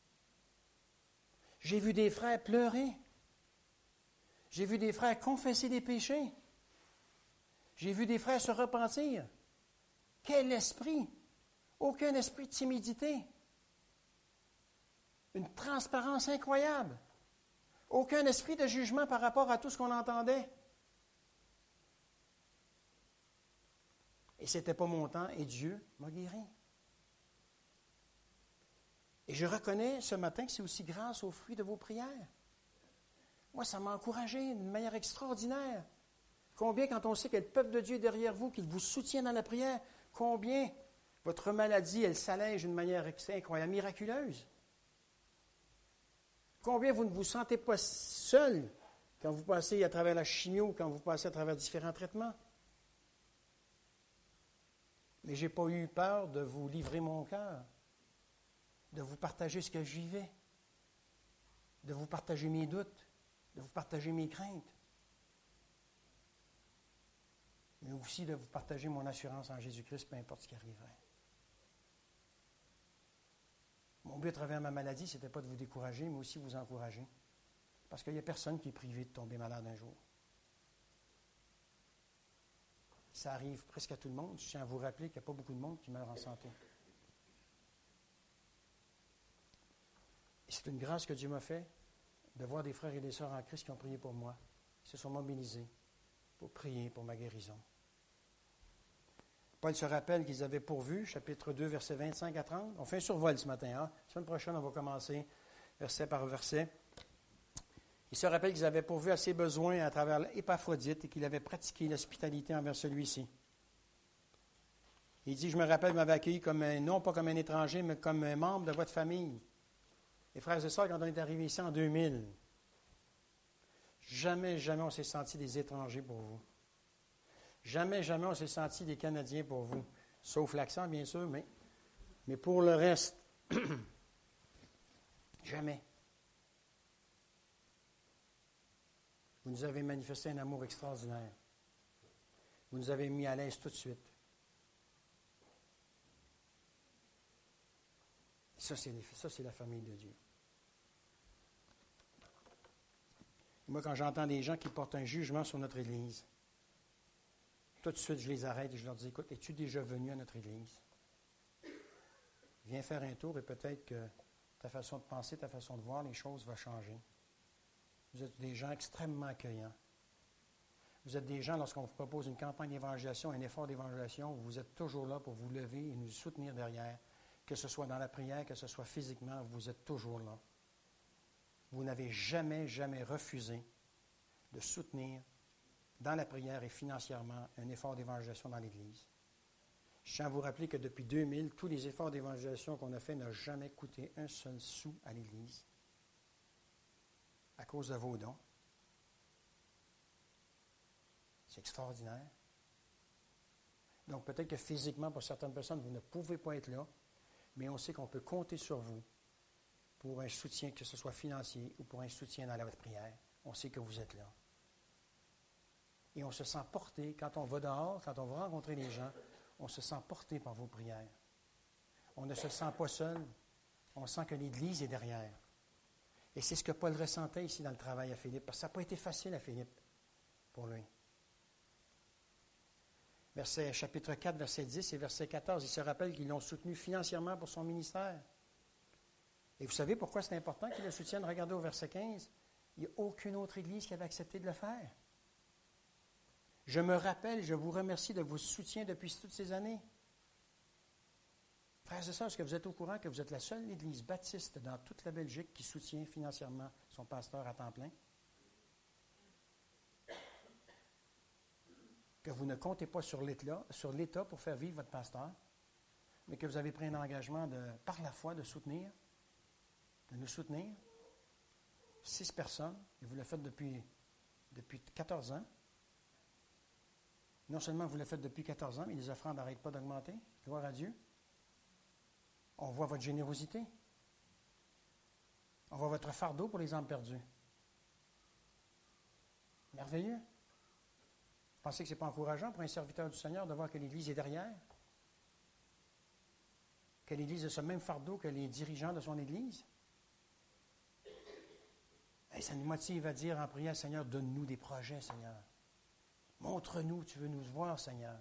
A: J'ai vu des frères pleurer. J'ai vu des frères confesser des péchés. J'ai vu des frères se repentir. Quel esprit! Aucun esprit de timidité. Une transparence incroyable. Aucun esprit de jugement par rapport à tout ce qu'on entendait. Et ce n'était pas mon temps, et Dieu m'a guéri. Et je reconnais ce matin que c'est aussi grâce aux fruits de vos prières. Moi, ça m'a encouragé d'une manière extraordinaire. Combien, quand on sait que le peuple de Dieu est derrière vous, qu'il vous soutient dans la prière, combien votre maladie, elle s'allège d'une manière incroyable, miraculeuse. Combien vous ne vous sentez pas seul quand vous passez à travers la chimio, quand vous passez à travers différents traitements. Mais je n'ai pas eu peur de vous livrer mon cœur, de vous partager ce que je vivais, de vous partager mes doutes, de vous partager mes craintes, mais aussi de vous partager mon assurance en Jésus-Christ, peu importe ce qui arriverait. Mon but à travers ma maladie, ce n'était pas de vous décourager, mais aussi vous encourager. Parce qu'il n'y a personne qui est privé de tomber malade un jour. Ça arrive presque à tout le monde. Je tiens à vous rappeler qu'il n'y a pas beaucoup de monde qui meurt en santé. Et c'est une grâce que Dieu m'a fait de voir des frères et des sœurs en Christ qui ont prié pour moi, qui se sont mobilisés pour prier pour ma guérison. Paul se rappelle qu'ils avaient pourvu, chapitre deux, versets vingt-cinq à trente. On fait un survol ce matin. Hein? La semaine prochaine, on va commencer verset par verset. Il se rappelle qu'ils avaient pourvu à ses besoins à travers l'Épaphrodite et qu'il avait pratiqué l'hospitalité envers celui-ci. Il dit, je me rappelle, vous m'avez accueilli comme un, non pas comme un étranger, mais comme un membre de votre famille. Et frères et sœurs, quand on est arrivé ici en deux mille, jamais, jamais on s'est senti des étrangers pour vous. Jamais, jamais on s'est senti des Canadiens pour vous. Sauf l'accent, bien sûr, mais, mais pour le reste, jamais. Vous nous avez manifesté un amour extraordinaire. Vous nous avez mis à l'aise tout de suite. Ça, c'est, ça, c'est la famille de Dieu. Moi, quand j'entends des gens qui portent un jugement sur notre Église, tout de suite, je les arrête et je leur dis, écoute, es-tu déjà venu à notre Église? Viens faire un tour et peut-être que ta façon de penser, ta façon de voir les choses va changer. Vous êtes des gens extrêmement accueillants. Vous êtes des gens, lorsqu'on vous propose une campagne d'évangélisation, un effort d'évangélisation, vous êtes toujours là pour vous lever et nous soutenir derrière. Que ce soit dans la prière, que ce soit physiquement, vous êtes toujours là. Vous n'avez jamais, jamais refusé de soutenir dans la prière et financièrement un effort d'évangélisation dans l'Église. Je tiens à vous rappeler que depuis deux mille, tous les efforts d'évangélisation qu'on a faits n'ont jamais coûté un seul sou à l'Église à cause de vos dons. C'est extraordinaire. Donc peut-être que physiquement, pour certaines personnes, vous ne pouvez pas être là, mais on sait qu'on peut compter sur vous pour un soutien, que ce soit financier ou pour un soutien dans la prière. On sait que vous êtes là. Et on se sent porté, quand on va dehors, quand on va rencontrer les gens, on se sent porté par vos prières. On ne se sent pas seul, on sent que l'Église est derrière. Et c'est ce que Paul ressentait ici dans le travail à Philippe, parce que ça n'a pas été facile à Philippe, pour lui. Verset, chapitre quatre, verset dix et verset quatorze, il se rappelle qu'ils l'ont soutenu financièrement pour son ministère. Et vous savez pourquoi c'est important qu'ils le soutiennent? Regardez au verset quinze. Il n'y a aucune autre Église qui avait accepté de le faire. Je me rappelle, je vous remercie de vos soutiens depuis toutes ces années. Frères et sœurs, est-ce que vous êtes au courant que vous êtes la seule Église baptiste dans toute la Belgique qui soutient financièrement son pasteur à temps plein? Que vous ne comptez pas sur l'État, sur l'État pour faire vivre votre pasteur, mais que vous avez pris un engagement de, par la foi de soutenir, de nous soutenir. Six personnes, et vous le faites depuis, depuis quatorze ans. Non seulement vous le faites depuis quatorze ans, mais les offrandes n'arrêtent pas d'augmenter. Gloire à Dieu. On voit votre générosité. On voit votre fardeau pour les âmes perdues. Merveilleux. Vous pensez que ce n'est pas encourageant pour un serviteur du Seigneur de voir que l'Église est derrière? Que l'Église a ce même fardeau que les dirigeants de son Église? Et ça nous motive à dire en prière, Seigneur, donne-nous des projets, Seigneur. Montre-nous, tu veux nous voir, Seigneur.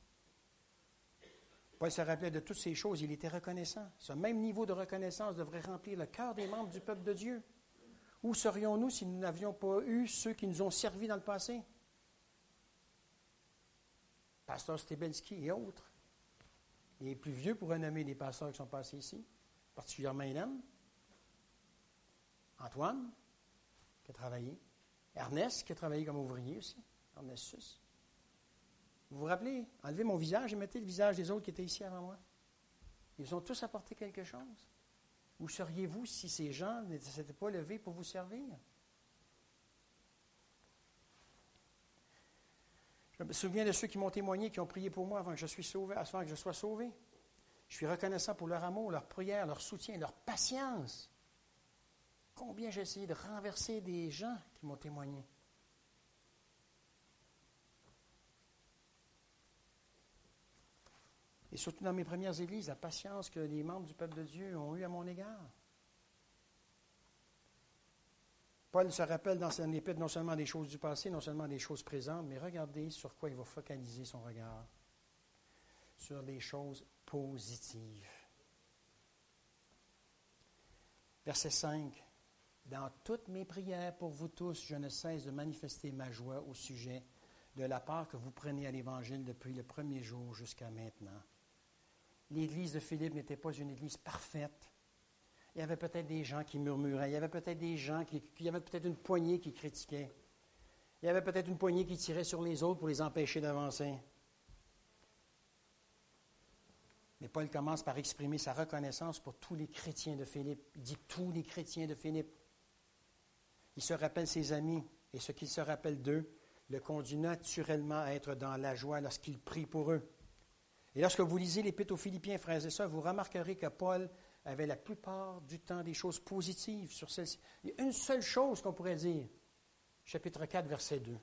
A: Paul se rappelait de toutes ces choses, il était reconnaissant. Ce même niveau de reconnaissance devrait remplir le cœur des membres du peuple de Dieu. Où serions-nous si nous n'avions pas eu ceux qui nous ont servis dans le passé? Pasteur Stebelski et autres. Les plus vieux pourraient nommer des pasteurs qui sont passés ici, particulièrement Hélène, Antoine, qui a travaillé, Ernest, qui a travaillé comme ouvrier aussi, Ernest Sus. Vous vous rappelez, enlevez mon visage et mettez le visage des autres qui étaient ici avant moi. Ils ont tous apporté quelque chose. Où seriez-vous si ces gens ne s'étaient pas levés pour vous servir? Je me souviens de ceux qui m'ont témoigné, qui ont prié pour moi avant que je sois sauvé, avant que je sois sauvé. Je suis reconnaissant pour leur amour, leur prière, leur soutien, leur patience. Combien j'ai essayé de renverser des gens qui m'ont témoigné. Et surtout dans mes premières églises, la patience que les membres du peuple de Dieu ont eue à mon égard. Paul se rappelle dans son épître non seulement des choses du passé, non seulement des choses présentes, mais regardez sur quoi il va focaliser son regard. Sur les choses positives. Verset cinq. Dans toutes mes prières pour vous tous, je ne cesse de manifester ma joie au sujet de la part que vous prenez à l'Évangile depuis le premier jour jusqu'à maintenant. L'Église de Philippe n'était pas une Église parfaite. Il y avait peut-être des gens qui murmuraient, il y avait peut-être des gens qui, il y avait peut-être une poignée qui critiquaient. Il y avait peut-être une poignée qui tirait sur les autres pour les empêcher d'avancer. Mais Paul commence par exprimer sa reconnaissance pour tous les chrétiens de Philippe. Il dit tous les chrétiens de Philippe. Il se rappelle ses amis et ce qu'il se rappelle d'eux le conduit naturellement à être dans la joie lorsqu'il prie pour eux. Et lorsque vous lisez l'Épître aux Philippiens, frères et sœurs, vous remarquerez que Paul avait la plupart du temps des choses positives sur celle-ci. Il y a une seule chose qu'on pourrait dire. Chapitre quatre, verset deux.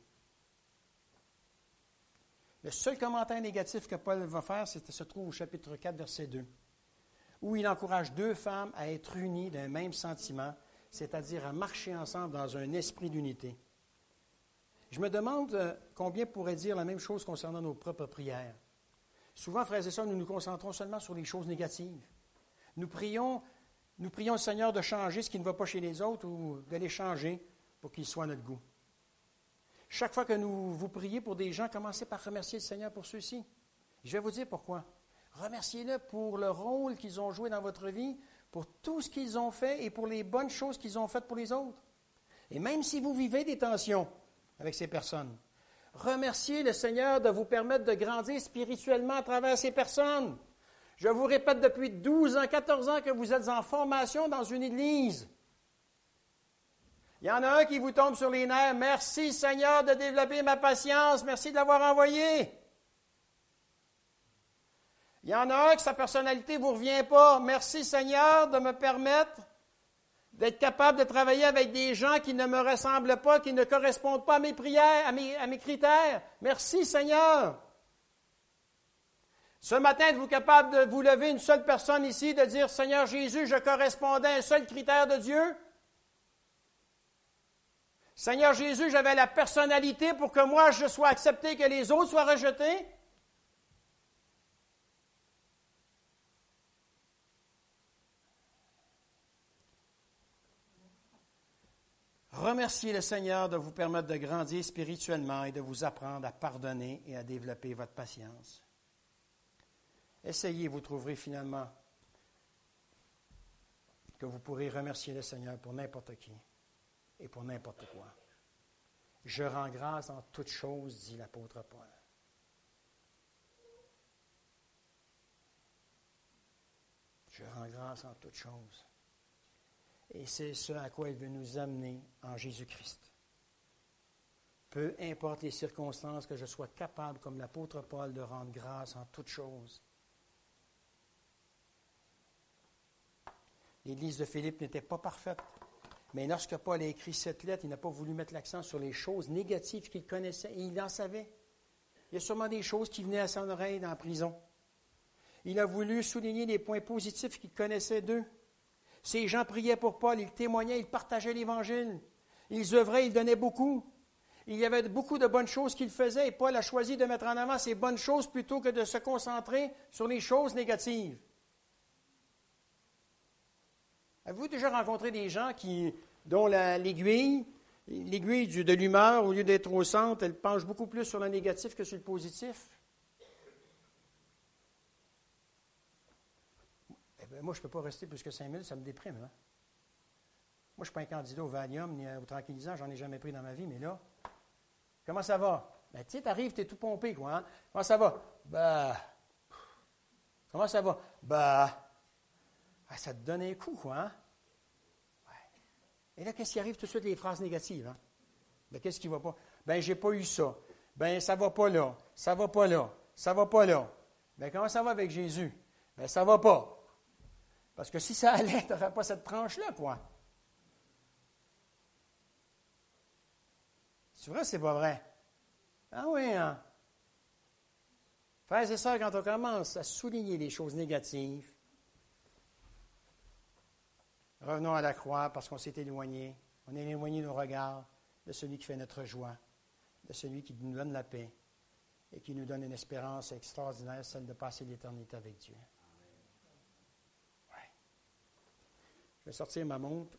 A: Le seul commentaire négatif que Paul va faire, c'est, se trouve au chapitre quatre, verset deux, où il encourage deux femmes à être unies d'un même sentiment, c'est-à-dire à marcher ensemble dans un esprit d'unité. Je me demande combien pourrait dire la même chose concernant nos propres prières. Souvent, frères et sœurs, nous nous concentrons seulement sur les choses négatives. Nous prions, nous prions le Seigneur de changer ce qui ne va pas chez les autres ou de les changer pour qu'ils soient à notre goût. Chaque fois que nous vous priez pour des gens, commencez par remercier le Seigneur pour ceux-ci. Je vais vous dire pourquoi. Remerciez-le pour le rôle qu'ils ont joué dans votre vie, pour tout ce qu'ils ont fait et pour les bonnes choses qu'ils ont faites pour les autres. Et même si vous vivez des tensions avec ces personnes, remerciez le Seigneur de vous permettre de grandir spirituellement à travers ces personnes. Je vous répète depuis douze ans, quatorze ans que vous êtes en formation dans une église. Il y en a un qui vous tombe sur les nerfs. Merci Seigneur de développer ma patience. Merci de l'avoir envoyé. Il y en a un que sa personnalité ne vous revient pas. Merci Seigneur de me permettre d'être capable de travailler avec des gens qui ne me ressemblent pas, qui ne correspondent pas à mes prières, à mes, à mes critères. Merci Seigneur. Ce matin, êtes-vous capable de vous lever une seule personne ici, de dire, Seigneur Jésus, je correspondais à un seul critère de Dieu? Seigneur Jésus, j'avais la personnalité pour que moi je sois accepté, que les autres soient rejetés? Remerciez le Seigneur de vous permettre de grandir spirituellement et de vous apprendre à pardonner et à développer votre patience. Essayez, vous trouverez finalement que vous pourrez remercier le Seigneur pour n'importe qui et pour n'importe quoi. Je rends grâce en toutes choses, dit l'apôtre Paul. Je rends grâce en toutes choses. Et c'est ce à quoi il veut nous amener en Jésus-Christ. Peu importe les circonstances, que je sois capable, comme l'apôtre Paul, de rendre grâce en toutes choses. L'Église de Philippe n'était pas parfaite. Mais lorsque Paul a écrit cette lettre, il n'a pas voulu mettre l'accent sur les choses négatives qu'il connaissait, et il en savait. Il y a sûrement des choses qui venaient à son oreille dans la prison. Il a voulu souligner les points positifs qu'il connaissait d'eux. Ces gens priaient pour Paul, ils témoignaient, ils partageaient l'Évangile. Ils œuvraient, ils donnaient beaucoup. Il y avait beaucoup de bonnes choses qu'ils faisaient, et Paul a choisi de mettre en avant ces bonnes choses plutôt que de se concentrer sur les choses négatives. Avez-vous déjà rencontré des gens qui, dont la, l'aiguille, l'aiguille du, de l'humeur, au lieu d'être au centre, elle penche beaucoup plus sur le négatif que sur le positif? Eh bien, moi, je ne peux pas rester plus que cinq minutes, ça me déprime. Hein? Moi, je ne suis pas un candidat au Valium ni au tranquillisant, j'en ai jamais pris dans ma vie, mais là, comment ça va? Ben, tu sais, t'arrives, t'es tout pompé, quoi. Hein? Comment ça va? Ben, comment ça va? Ben, ah, ça te donne un coup, quoi, hein? Ouais. Et là, qu'est-ce qui arrive tout de suite, les phrases négatives, hein? Ben, qu'est-ce qui ne va pas? Ben, j'ai pas eu ça. Ben, ça ne va pas là. Ça ne va pas là. Ça ne va pas là. Ben, comment ça va avec Jésus? Ben, ça ne va pas. Parce que si ça allait, tu n'aurais pas cette tranche-là, quoi. C'est vrai, c'est pas vrai? Ah oui, hein? Frères et sœurs, quand on commence à souligner les choses négatives, revenons à la croix parce qu'on s'est éloigné. On est éloigné nos regards de celui qui fait notre joie, de celui qui nous donne la paix et qui nous donne une espérance extraordinaire, celle de passer l'éternité avec Dieu. Ouais. Je vais sortir ma montre.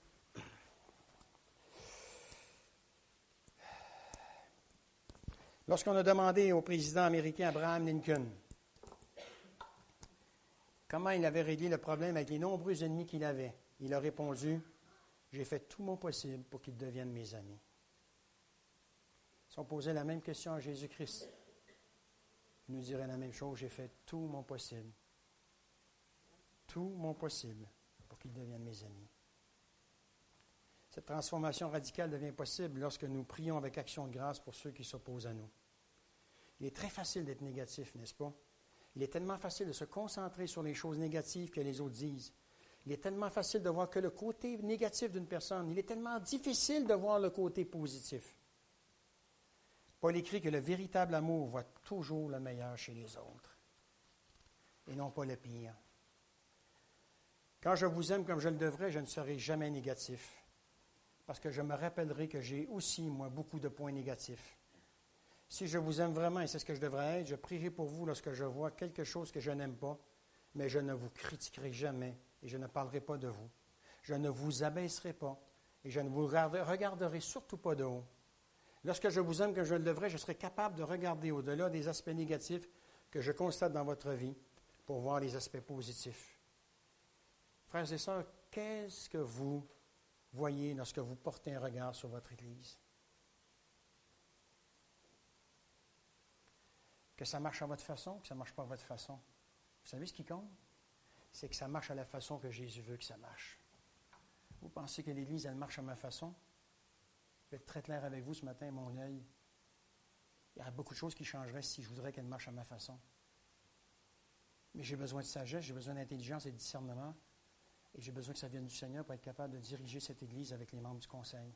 A: Lorsqu'on a demandé au président américain Abraham Lincoln comment il avait réglé le problème avec les nombreux ennemis qu'il avait, il a répondu, « J'ai fait tout mon possible pour qu'ils deviennent mes amis. » Si on posait la même question à Jésus-Christ, il nous dirait la même chose, « J'ai fait tout mon possible, tout mon possible pour qu'ils deviennent mes amis. » Cette transformation radicale devient possible lorsque nous prions avec action de grâce pour ceux qui s'opposent à nous. Il est très facile d'être négatif, n'est-ce pas? Il est tellement facile de se concentrer sur les choses négatives que les autres disent. Il est tellement facile de voir que le côté négatif d'une personne. Il est tellement difficile de voir le côté positif. Paul écrit que le véritable amour voit toujours le meilleur chez les autres et non pas le pire. Quand je vous aime comme je le devrais, je ne serai jamais négatif parce que je me rappellerai que j'ai aussi, moi, beaucoup de points négatifs. Si je vous aime vraiment, et c'est ce que je devrais être, je prierai pour vous lorsque je vois quelque chose que je n'aime pas, mais je ne vous critiquerai jamais et je ne parlerai pas de vous. Je ne vous abaisserai pas et je ne vous regarderai surtout pas de haut. Lorsque je vous aime comme je le devrais, je serai capable de regarder au-delà des aspects négatifs que je constate dans votre vie pour voir les aspects positifs. Frères et sœurs, qu'est-ce que vous voyez lorsque vous portez un regard sur votre Église? Que ça marche à votre façon, que ça ne marche pas à votre façon. Vous savez ce qui compte? C'est que ça marche à la façon que Jésus veut que ça marche. Vous pensez que l'Église, elle marche à ma façon? Je vais être très clair avec vous ce matin, mon œil. Il y aurait beaucoup de choses qui changeraient si je voudrais qu'elle marche à ma façon. Mais j'ai besoin de sagesse, j'ai besoin d'intelligence et de discernement. Et j'ai besoin que ça vienne du Seigneur pour être capable de diriger cette Église avec les membres du Conseil.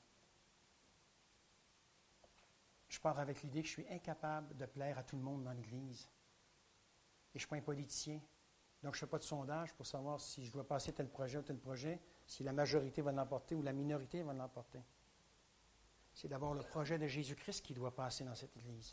A: Je pars avec l'idée que je suis incapable de plaire à tout le monde dans l'Église. Et je ne suis pas un politicien. Donc, je ne fais pas de sondage pour savoir si je dois passer tel projet ou tel projet, si la majorité va l'emporter ou la minorité va l'emporter. C'est d'abord le projet de Jésus-Christ qui doit passer dans cette Église.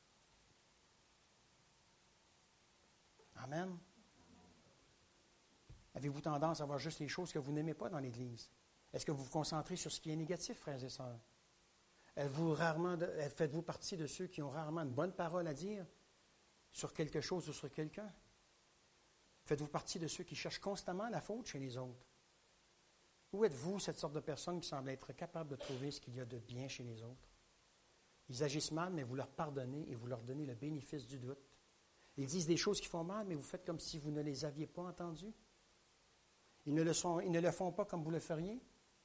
A: Amen. Avez-vous tendance à voir juste les choses que vous n'aimez pas dans l'Église? Est-ce que vous vous concentrez sur ce qui est négatif, frères et sœurs? Êtes-vous rarement de, faites-vous partie de ceux qui ont rarement une bonne parole à dire sur quelque chose ou sur quelqu'un? Faites-vous partie de ceux qui cherchent constamment la faute chez les autres? Ou êtes-vous cette sorte de personne qui semble être capable de trouver ce qu'il y a de bien chez les autres? Ils agissent mal, mais vous leur pardonnez et vous leur donnez le bénéfice du doute. Ils disent des choses qui font mal, mais vous faites comme si vous ne les aviez pas entendues. Ils ne le, sont, ils ne le font pas comme vous le feriez,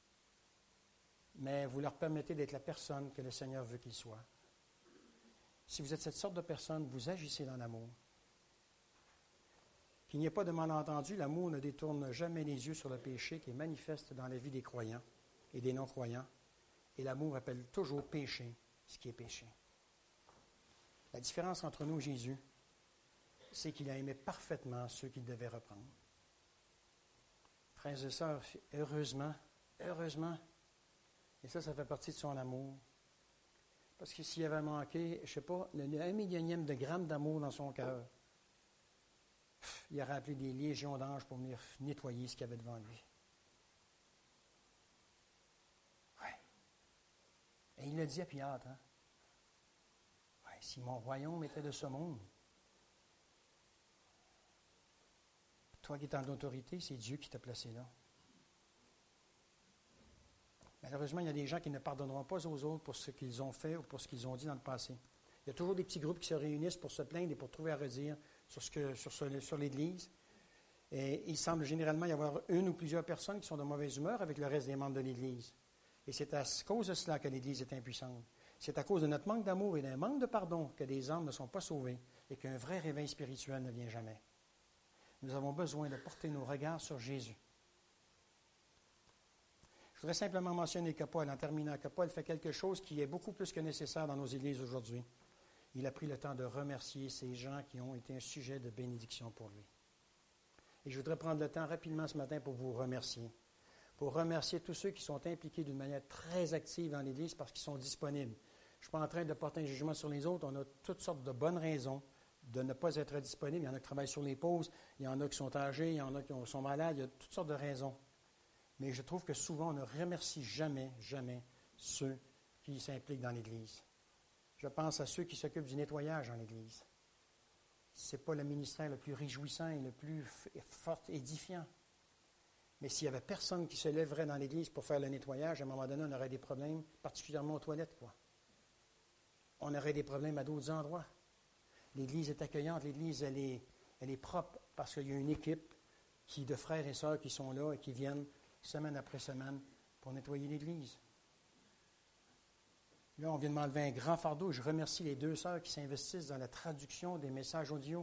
A: mais vous leur permettez d'être la personne que le Seigneur veut qu'ils soient. Si vous êtes cette sorte de personne, vous agissez dans l'amour. Qu'il n'y ait pas de malentendu, l'amour ne détourne jamais les yeux sur le péché qui est manifeste dans la vie des croyants et des non-croyants. Et l'amour appelle toujours péché ce qui est péché. La différence entre nous et Jésus, c'est qu'il a aimé parfaitement ceux qu'il devait reprendre. Frères et sœurs, heureusement, heureusement, et ça, ça fait partie de son amour. Parce que s'il avait manqué, je ne sais pas, le un millionième de gramme d'amour dans son cœur, il aurait appelé des légions d'anges pour venir nettoyer ce qu'il y avait devant lui. Oui. Et il le dit à Pilate, hein? Ouais, si mon royaume était de ce monde, toi qui es en autorité, c'est Dieu qui t'a placé là. Malheureusement, il y a des gens qui ne pardonneront pas aux autres pour ce qu'ils ont fait ou pour ce qu'ils ont dit dans le passé. Il y a toujours des petits groupes qui se réunissent pour se plaindre et pour trouver à redire sur, ce que, sur, ce, sur l'Église. Et il semble généralement y avoir une ou plusieurs personnes qui sont de mauvaise humeur avec le reste des membres de l'Église. Et c'est à cause de cela que l'Église est impuissante. C'est à cause de notre manque d'amour et d'un manque de pardon que des âmes ne sont pas sauvées et qu'un vrai réveil spirituel ne vient jamais. Nous avons besoin de porter nos regards sur Jésus. Je voudrais simplement mentionner que Paul, en terminant, que Paul fait quelque chose qui est beaucoup plus que nécessaire dans nos églises aujourd'hui. Il a pris le temps de remercier ces gens qui ont été un sujet de bénédiction pour lui. Et je voudrais prendre le temps rapidement ce matin pour vous remercier. Pour remercier tous ceux qui sont impliqués d'une manière très active dans l'Église parce qu'ils sont disponibles. Je ne suis pas en train de porter un jugement sur les autres. On a toutes sortes de bonnes raisons de ne pas être disponibles. Il y en a qui travaillent sur les pauses, il y en a qui sont âgés, il y en a qui sont malades, il y a toutes sortes de raisons. Mais je trouve que souvent, on ne remercie jamais, jamais ceux qui s'impliquent dans l'Église. Je pense à ceux qui s'occupent du nettoyage dans l'Église. Ce n'est pas le ministère le plus réjouissant et le plus fort, édifiant. Mais s'il n'y avait personne qui se lèverait dans l'Église pour faire le nettoyage, à un moment donné, on aurait des problèmes, particulièrement aux toilettes, quoi. On aurait des problèmes à d'autres endroits. L'Église est accueillante, l'Église, elle est, elle est propre parce qu'il y a une équipe qui, de frères et sœurs qui sont là et qui viennent semaine après semaine pour nettoyer l'Église. Là, on vient de m'enlever un grand fardeau. Je remercie les deux sœurs qui s'investissent dans la traduction des messages audio.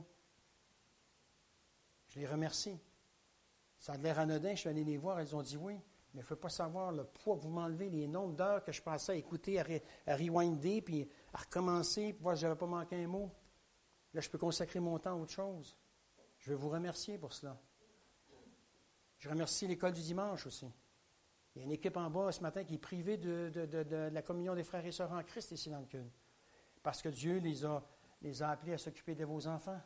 A: Je les remercie. Ça a l'air anodin, je suis allé les voir, elles ont dit oui, mais il ne faut pas savoir le poids que vous m'enlevez, les nombres d'heures que je passais à écouter, à, re, à rewinder, puis à recommencer, pour voir si je n'avais pas manqué un mot. Là, je peux consacrer mon temps à autre chose. Je veux vous remercier pour cela. Je remercie l'école du dimanche aussi. Il y a une équipe en bas ce matin qui est privée de, de, de, de la communion des frères et sœurs en Christ ici dans le culte. Parce que Dieu les a, les a appelés à s'occuper de vos enfants.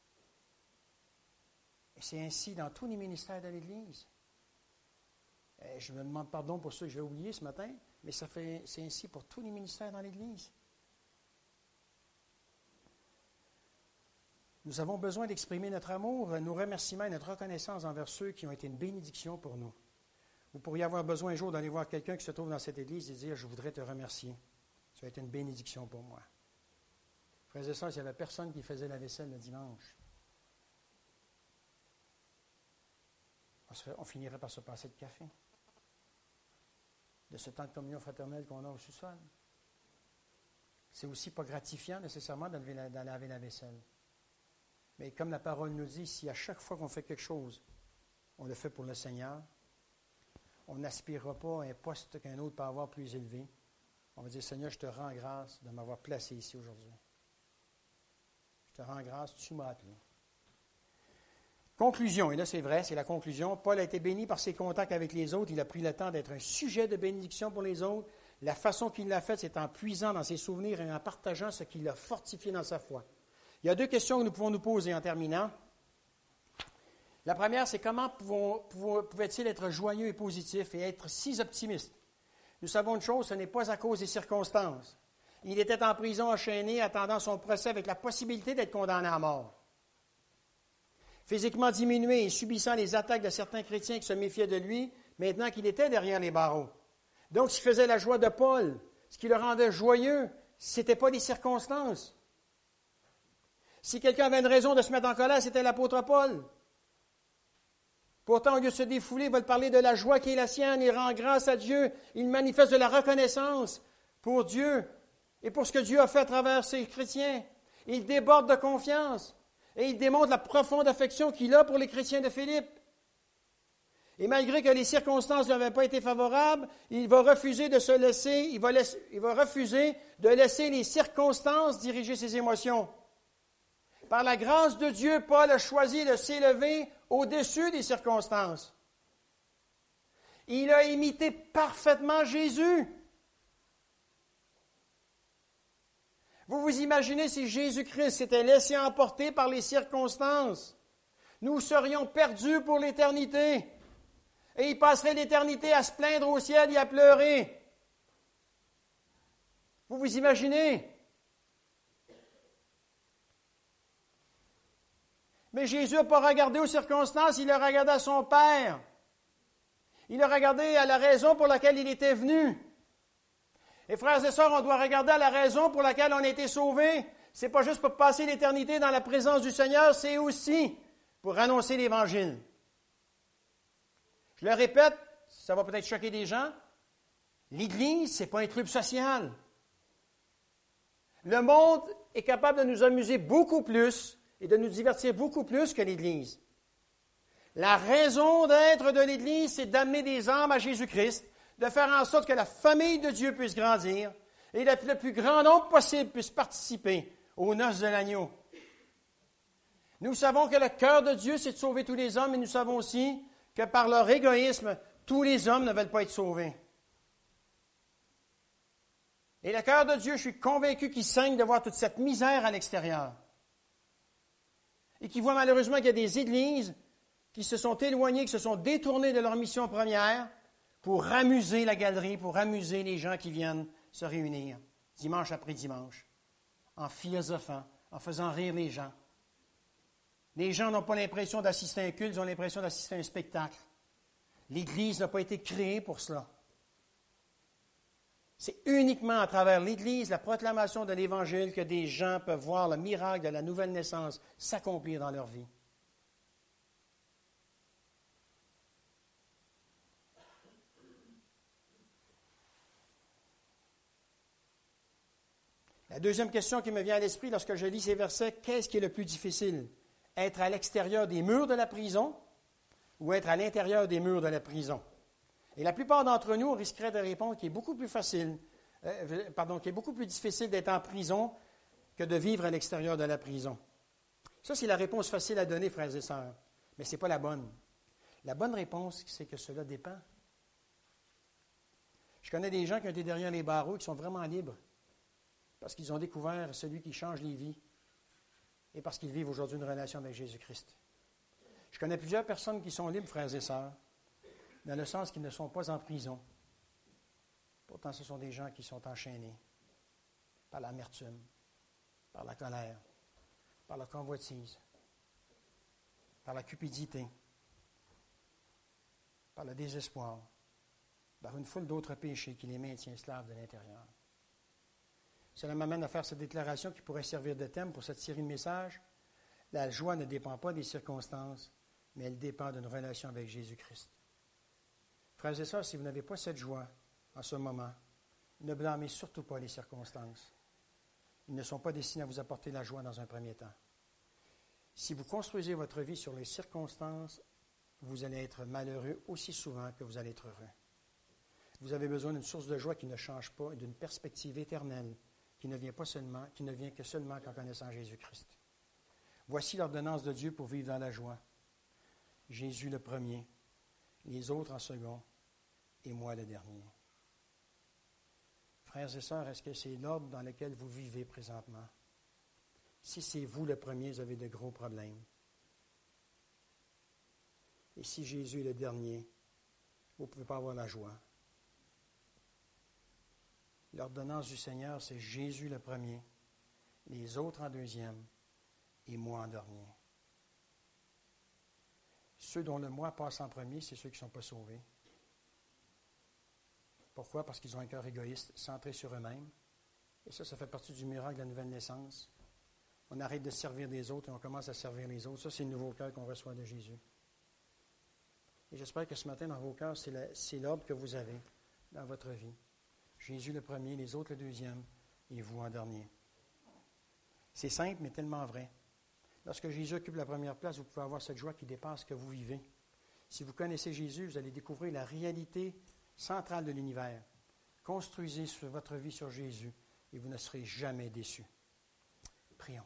A: Et c'est ainsi dans tous les ministères de l'Église. Et je me demande pardon pour ceux que j'ai oubliés ce matin, mais ça fait, c'est ainsi pour tous les ministères dans l'Église. Nous avons besoin d'exprimer notre amour, nos remerciements et notre reconnaissance envers ceux qui ont été une bénédiction pour nous. Vous pourriez avoir besoin un jour d'aller voir quelqu'un qui se trouve dans cette église et dire « Je voudrais te remercier. Tu as été une bénédiction pour moi. » Frères et sœurs, il n'y avait personne qui faisait la vaisselle le dimanche. On, serait, on finirait par se passer de café. De ce temps de communion fraternelle qu'on a au sous-sol. C'est aussi pas gratifiant nécessairement d'aller laver la vaisselle. Mais comme la parole nous dit, si à chaque fois qu'on fait quelque chose, on le fait pour le Seigneur, on n'aspirera pas à un poste qu'un autre peut avoir plus élevé. On va dire, Seigneur, je te rends grâce de m'avoir placé ici aujourd'hui. Je te rends grâce, tu m'as appelé. Conclusion, et là c'est vrai, c'est la conclusion. Paul a été béni par ses contacts avec les autres. Il a pris le temps d'être un sujet de bénédiction pour les autres. La façon qu'il l'a fait, c'est en puisant dans ses souvenirs et en partageant ce qui l'a fortifié dans sa foi. Il y a deux questions que nous pouvons nous poser en terminant. La première, c'est comment pouvons, pouvons, pouvait-il être joyeux et positif et être si optimiste? Nous savons une chose, ce n'est pas à cause des circonstances. Il était en prison enchaîné, attendant son procès avec la possibilité d'être condamné à mort. Physiquement diminué et subissant les attaques de certains chrétiens qui se méfiaient de lui, maintenant qu'il était derrière les barreaux. Donc, ce qui faisait la joie de Paul, ce qui le rendait joyeux, ce n'était pas les circonstances. Si quelqu'un avait une raison de se mettre en colère, c'était l'apôtre Paul. Pourtant, au lieu de se défouler, il va parler de la joie qui est la sienne. Il rend grâce à Dieu. Il manifeste de la reconnaissance pour Dieu et pour ce que Dieu a fait à travers ses chrétiens. Il déborde de confiance et il démontre la profonde affection qu'il a pour les chrétiens de Philippe. Et malgré que les circonstances n'avaient pas été favorables, il va refuser de se laisser, il va, laisser, il va refuser de laisser les circonstances diriger ses émotions. Par la grâce de Dieu, Paul a choisi de s'élever au-dessus des circonstances. Il a imité parfaitement Jésus. Vous vous imaginez si Jésus-Christ s'était laissé emporter par les circonstances. Nous serions perdus pour l'éternité. Et il passerait l'éternité à se plaindre au ciel et à pleurer. Vous vous imaginez? Mais Jésus n'a pas regardé aux circonstances, il a regardé à son Père. Il a regardé à la raison pour laquelle il était venu. Et frères et sœurs, on doit regarder à la raison pour laquelle on a été sauvés. Ce n'est pas juste pour passer l'éternité dans la présence du Seigneur, c'est aussi pour annoncer l'Évangile. Je le répète, ça va peut-être choquer des gens, l'Église, ce n'est pas un club social. Le monde est capable de nous amuser beaucoup plus et de nous divertir beaucoup plus que l'Église. La raison d'être de l'Église, c'est d'amener des âmes à Jésus-Christ, de faire en sorte que la famille de Dieu puisse grandir et que le plus grand nombre possible puisse participer aux noces de l'agneau. Nous savons que le cœur de Dieu, c'est de sauver tous les hommes, mais nous savons aussi que par leur égoïsme, tous les hommes ne veulent pas être sauvés. Et le cœur de Dieu, je suis convaincu qu'il saigne de voir toute cette misère à l'extérieur. Et qu'il voit malheureusement qu'il y a des églises qui se sont éloignées, qui se sont détournées de leur mission première pour amuser la galerie, pour amuser les gens qui viennent se réunir, dimanche après dimanche. en philosophant, en faisant rire les gens. Les gens n'ont pas l'impression d'assister à un culte, ils ont l'impression d'assister à un spectacle. L'Église n'a pas été créée pour cela. C'est uniquement à travers l'Église, la proclamation de l'Évangile, que des gens peuvent voir le miracle de la nouvelle naissance s'accomplir dans leur vie. La deuxième question qui me vient à l'esprit lorsque je lis ces versets, qu'est-ce qui est le plus difficile? Être à l'extérieur des murs de la prison ou être à l'intérieur des murs de la prison? Et la plupart d'entre nous risqueraient de répondre qu'il est beaucoup plus facile, euh, pardon, qu'il est beaucoup plus difficile d'être en prison que de vivre à l'extérieur de la prison. Ça, c'est la réponse facile à donner, frères et sœurs, mais ce n'est pas la bonne. La bonne réponse, c'est que cela dépend. Je connais des gens qui ont été derrière les barreaux et qui sont vraiment libres parce qu'ils ont découvert celui qui change les vies et parce qu'ils vivent aujourd'hui une relation avec Jésus-Christ. Je connais plusieurs personnes qui sont libres, frères et sœurs, dans le sens qu'ils ne sont pas en prison. Pourtant, ce sont des gens qui sont enchaînés par l'amertume, par la colère, par la convoitise, par la cupidité, par le désespoir, par une foule d'autres péchés qui les maintiennent esclaves de l'intérieur. Cela m'amène à faire cette déclaration qui pourrait servir de thème pour cette série de messages. La joie ne dépend pas des circonstances, mais elle dépend d'une relation avec Jésus-Christ. Frères et sœurs, si vous n'avez pas cette joie en ce moment, ne blâmez surtout pas les circonstances. Ils ne sont pas destinés à vous apporter la joie dans un premier temps. Si vous construisez votre vie sur les circonstances, vous allez être malheureux aussi souvent que vous allez être heureux. Vous avez besoin d'une source de joie qui ne change pas et d'une perspective éternelle qui ne vient pas seulement, qui ne vient que seulement qu'en connaissant Jésus-Christ. Voici l'ordonnance de Dieu pour vivre dans la joie. Jésus le premier, les autres en second, et moi le dernier. Frères et sœurs, est-ce que c'est l'ordre dans lequel vous vivez présentement? Si c'est vous le premier, vous avez de gros problèmes. Et si Jésus est le dernier, vous ne pouvez pas avoir la joie. L'ordonnance du Seigneur, c'est Jésus le premier, les autres en deuxième, et moi en dernier. Ceux dont le moi passe en premier, c'est ceux qui ne sont pas sauvés. Pourquoi? Parce qu'ils ont un cœur égoïste, centré sur eux-mêmes. Et ça, ça fait partie du miracle de la nouvelle naissance. On arrête de servir les autres et on commence à servir les autres. Ça, c'est le nouveau cœur qu'on reçoit de Jésus. Et j'espère que ce matin, dans vos cœurs, c'est, la, c'est l'ordre que vous avez dans votre vie. Jésus le premier, les autres le deuxième, et vous en dernier. C'est simple, mais tellement vrai. Lorsque Jésus occupe la première place, vous pouvez avoir cette joie qui dépasse ce que vous vivez. Si vous connaissez Jésus, vous allez découvrir la réalité centrale de l'univers. Construisez sur votre vie sur Jésus et vous ne serez jamais déçus. Prions.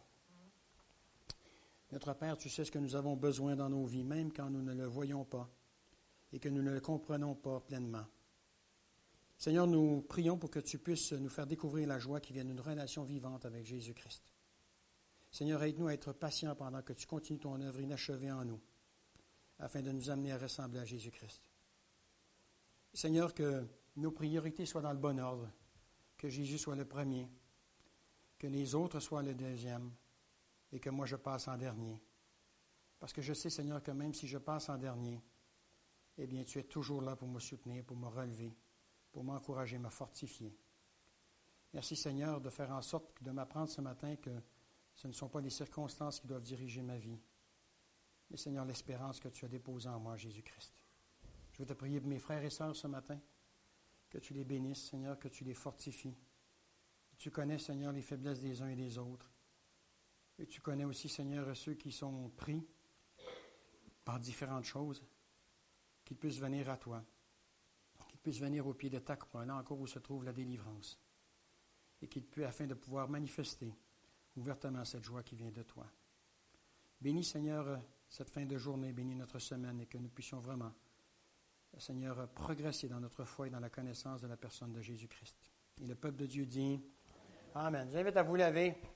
A: Notre Père, tu sais ce que nous avons besoin dans nos vies, même quand nous ne le voyons pas et que nous ne le comprenons pas pleinement. Seigneur, nous prions pour que tu puisses nous faire découvrir la joie qui vient d'une relation vivante avec Jésus-Christ. Seigneur, aide-nous à être patients pendant que tu continues ton œuvre inachevée en nous, afin de nous amener à ressembler à Jésus-Christ. Seigneur, que nos priorités soient dans le bon ordre, que Jésus soit le premier, que les autres soient le deuxième, et que moi je passe en dernier. Parce que je sais, Seigneur, que même si je passe en dernier, eh bien, tu es toujours là pour me soutenir, pour me relever, pour m'encourager, me fortifier. Merci, Seigneur, de faire en sorte de m'apprendre ce matin que ce ne sont pas les circonstances qui doivent diriger ma vie, mais, Seigneur, l'espérance que tu as déposée en moi, Jésus-Christ. Je veux te prier pour mes frères et sœurs ce matin, que tu les bénisses, Seigneur, que tu les fortifies. Tu connais, Seigneur, les faiblesses des uns et des autres. Et tu connais aussi, Seigneur, ceux qui sont pris par différentes choses, qu'ils puissent venir à toi, qu'ils puissent venir au pied de ta croix, là encore où se trouve la délivrance, et qu'ils puissent, afin de pouvoir manifester ouvertement cette joie qui vient de toi. Bénis, Seigneur, cette fin de journée, bénis notre semaine, et que nous puissions vraiment, Seigneur, progresser dans notre foi et dans la connaissance de la personne de Jésus-Christ. Et le peuple de Dieu dit Amen. Je vous invite à vous lever.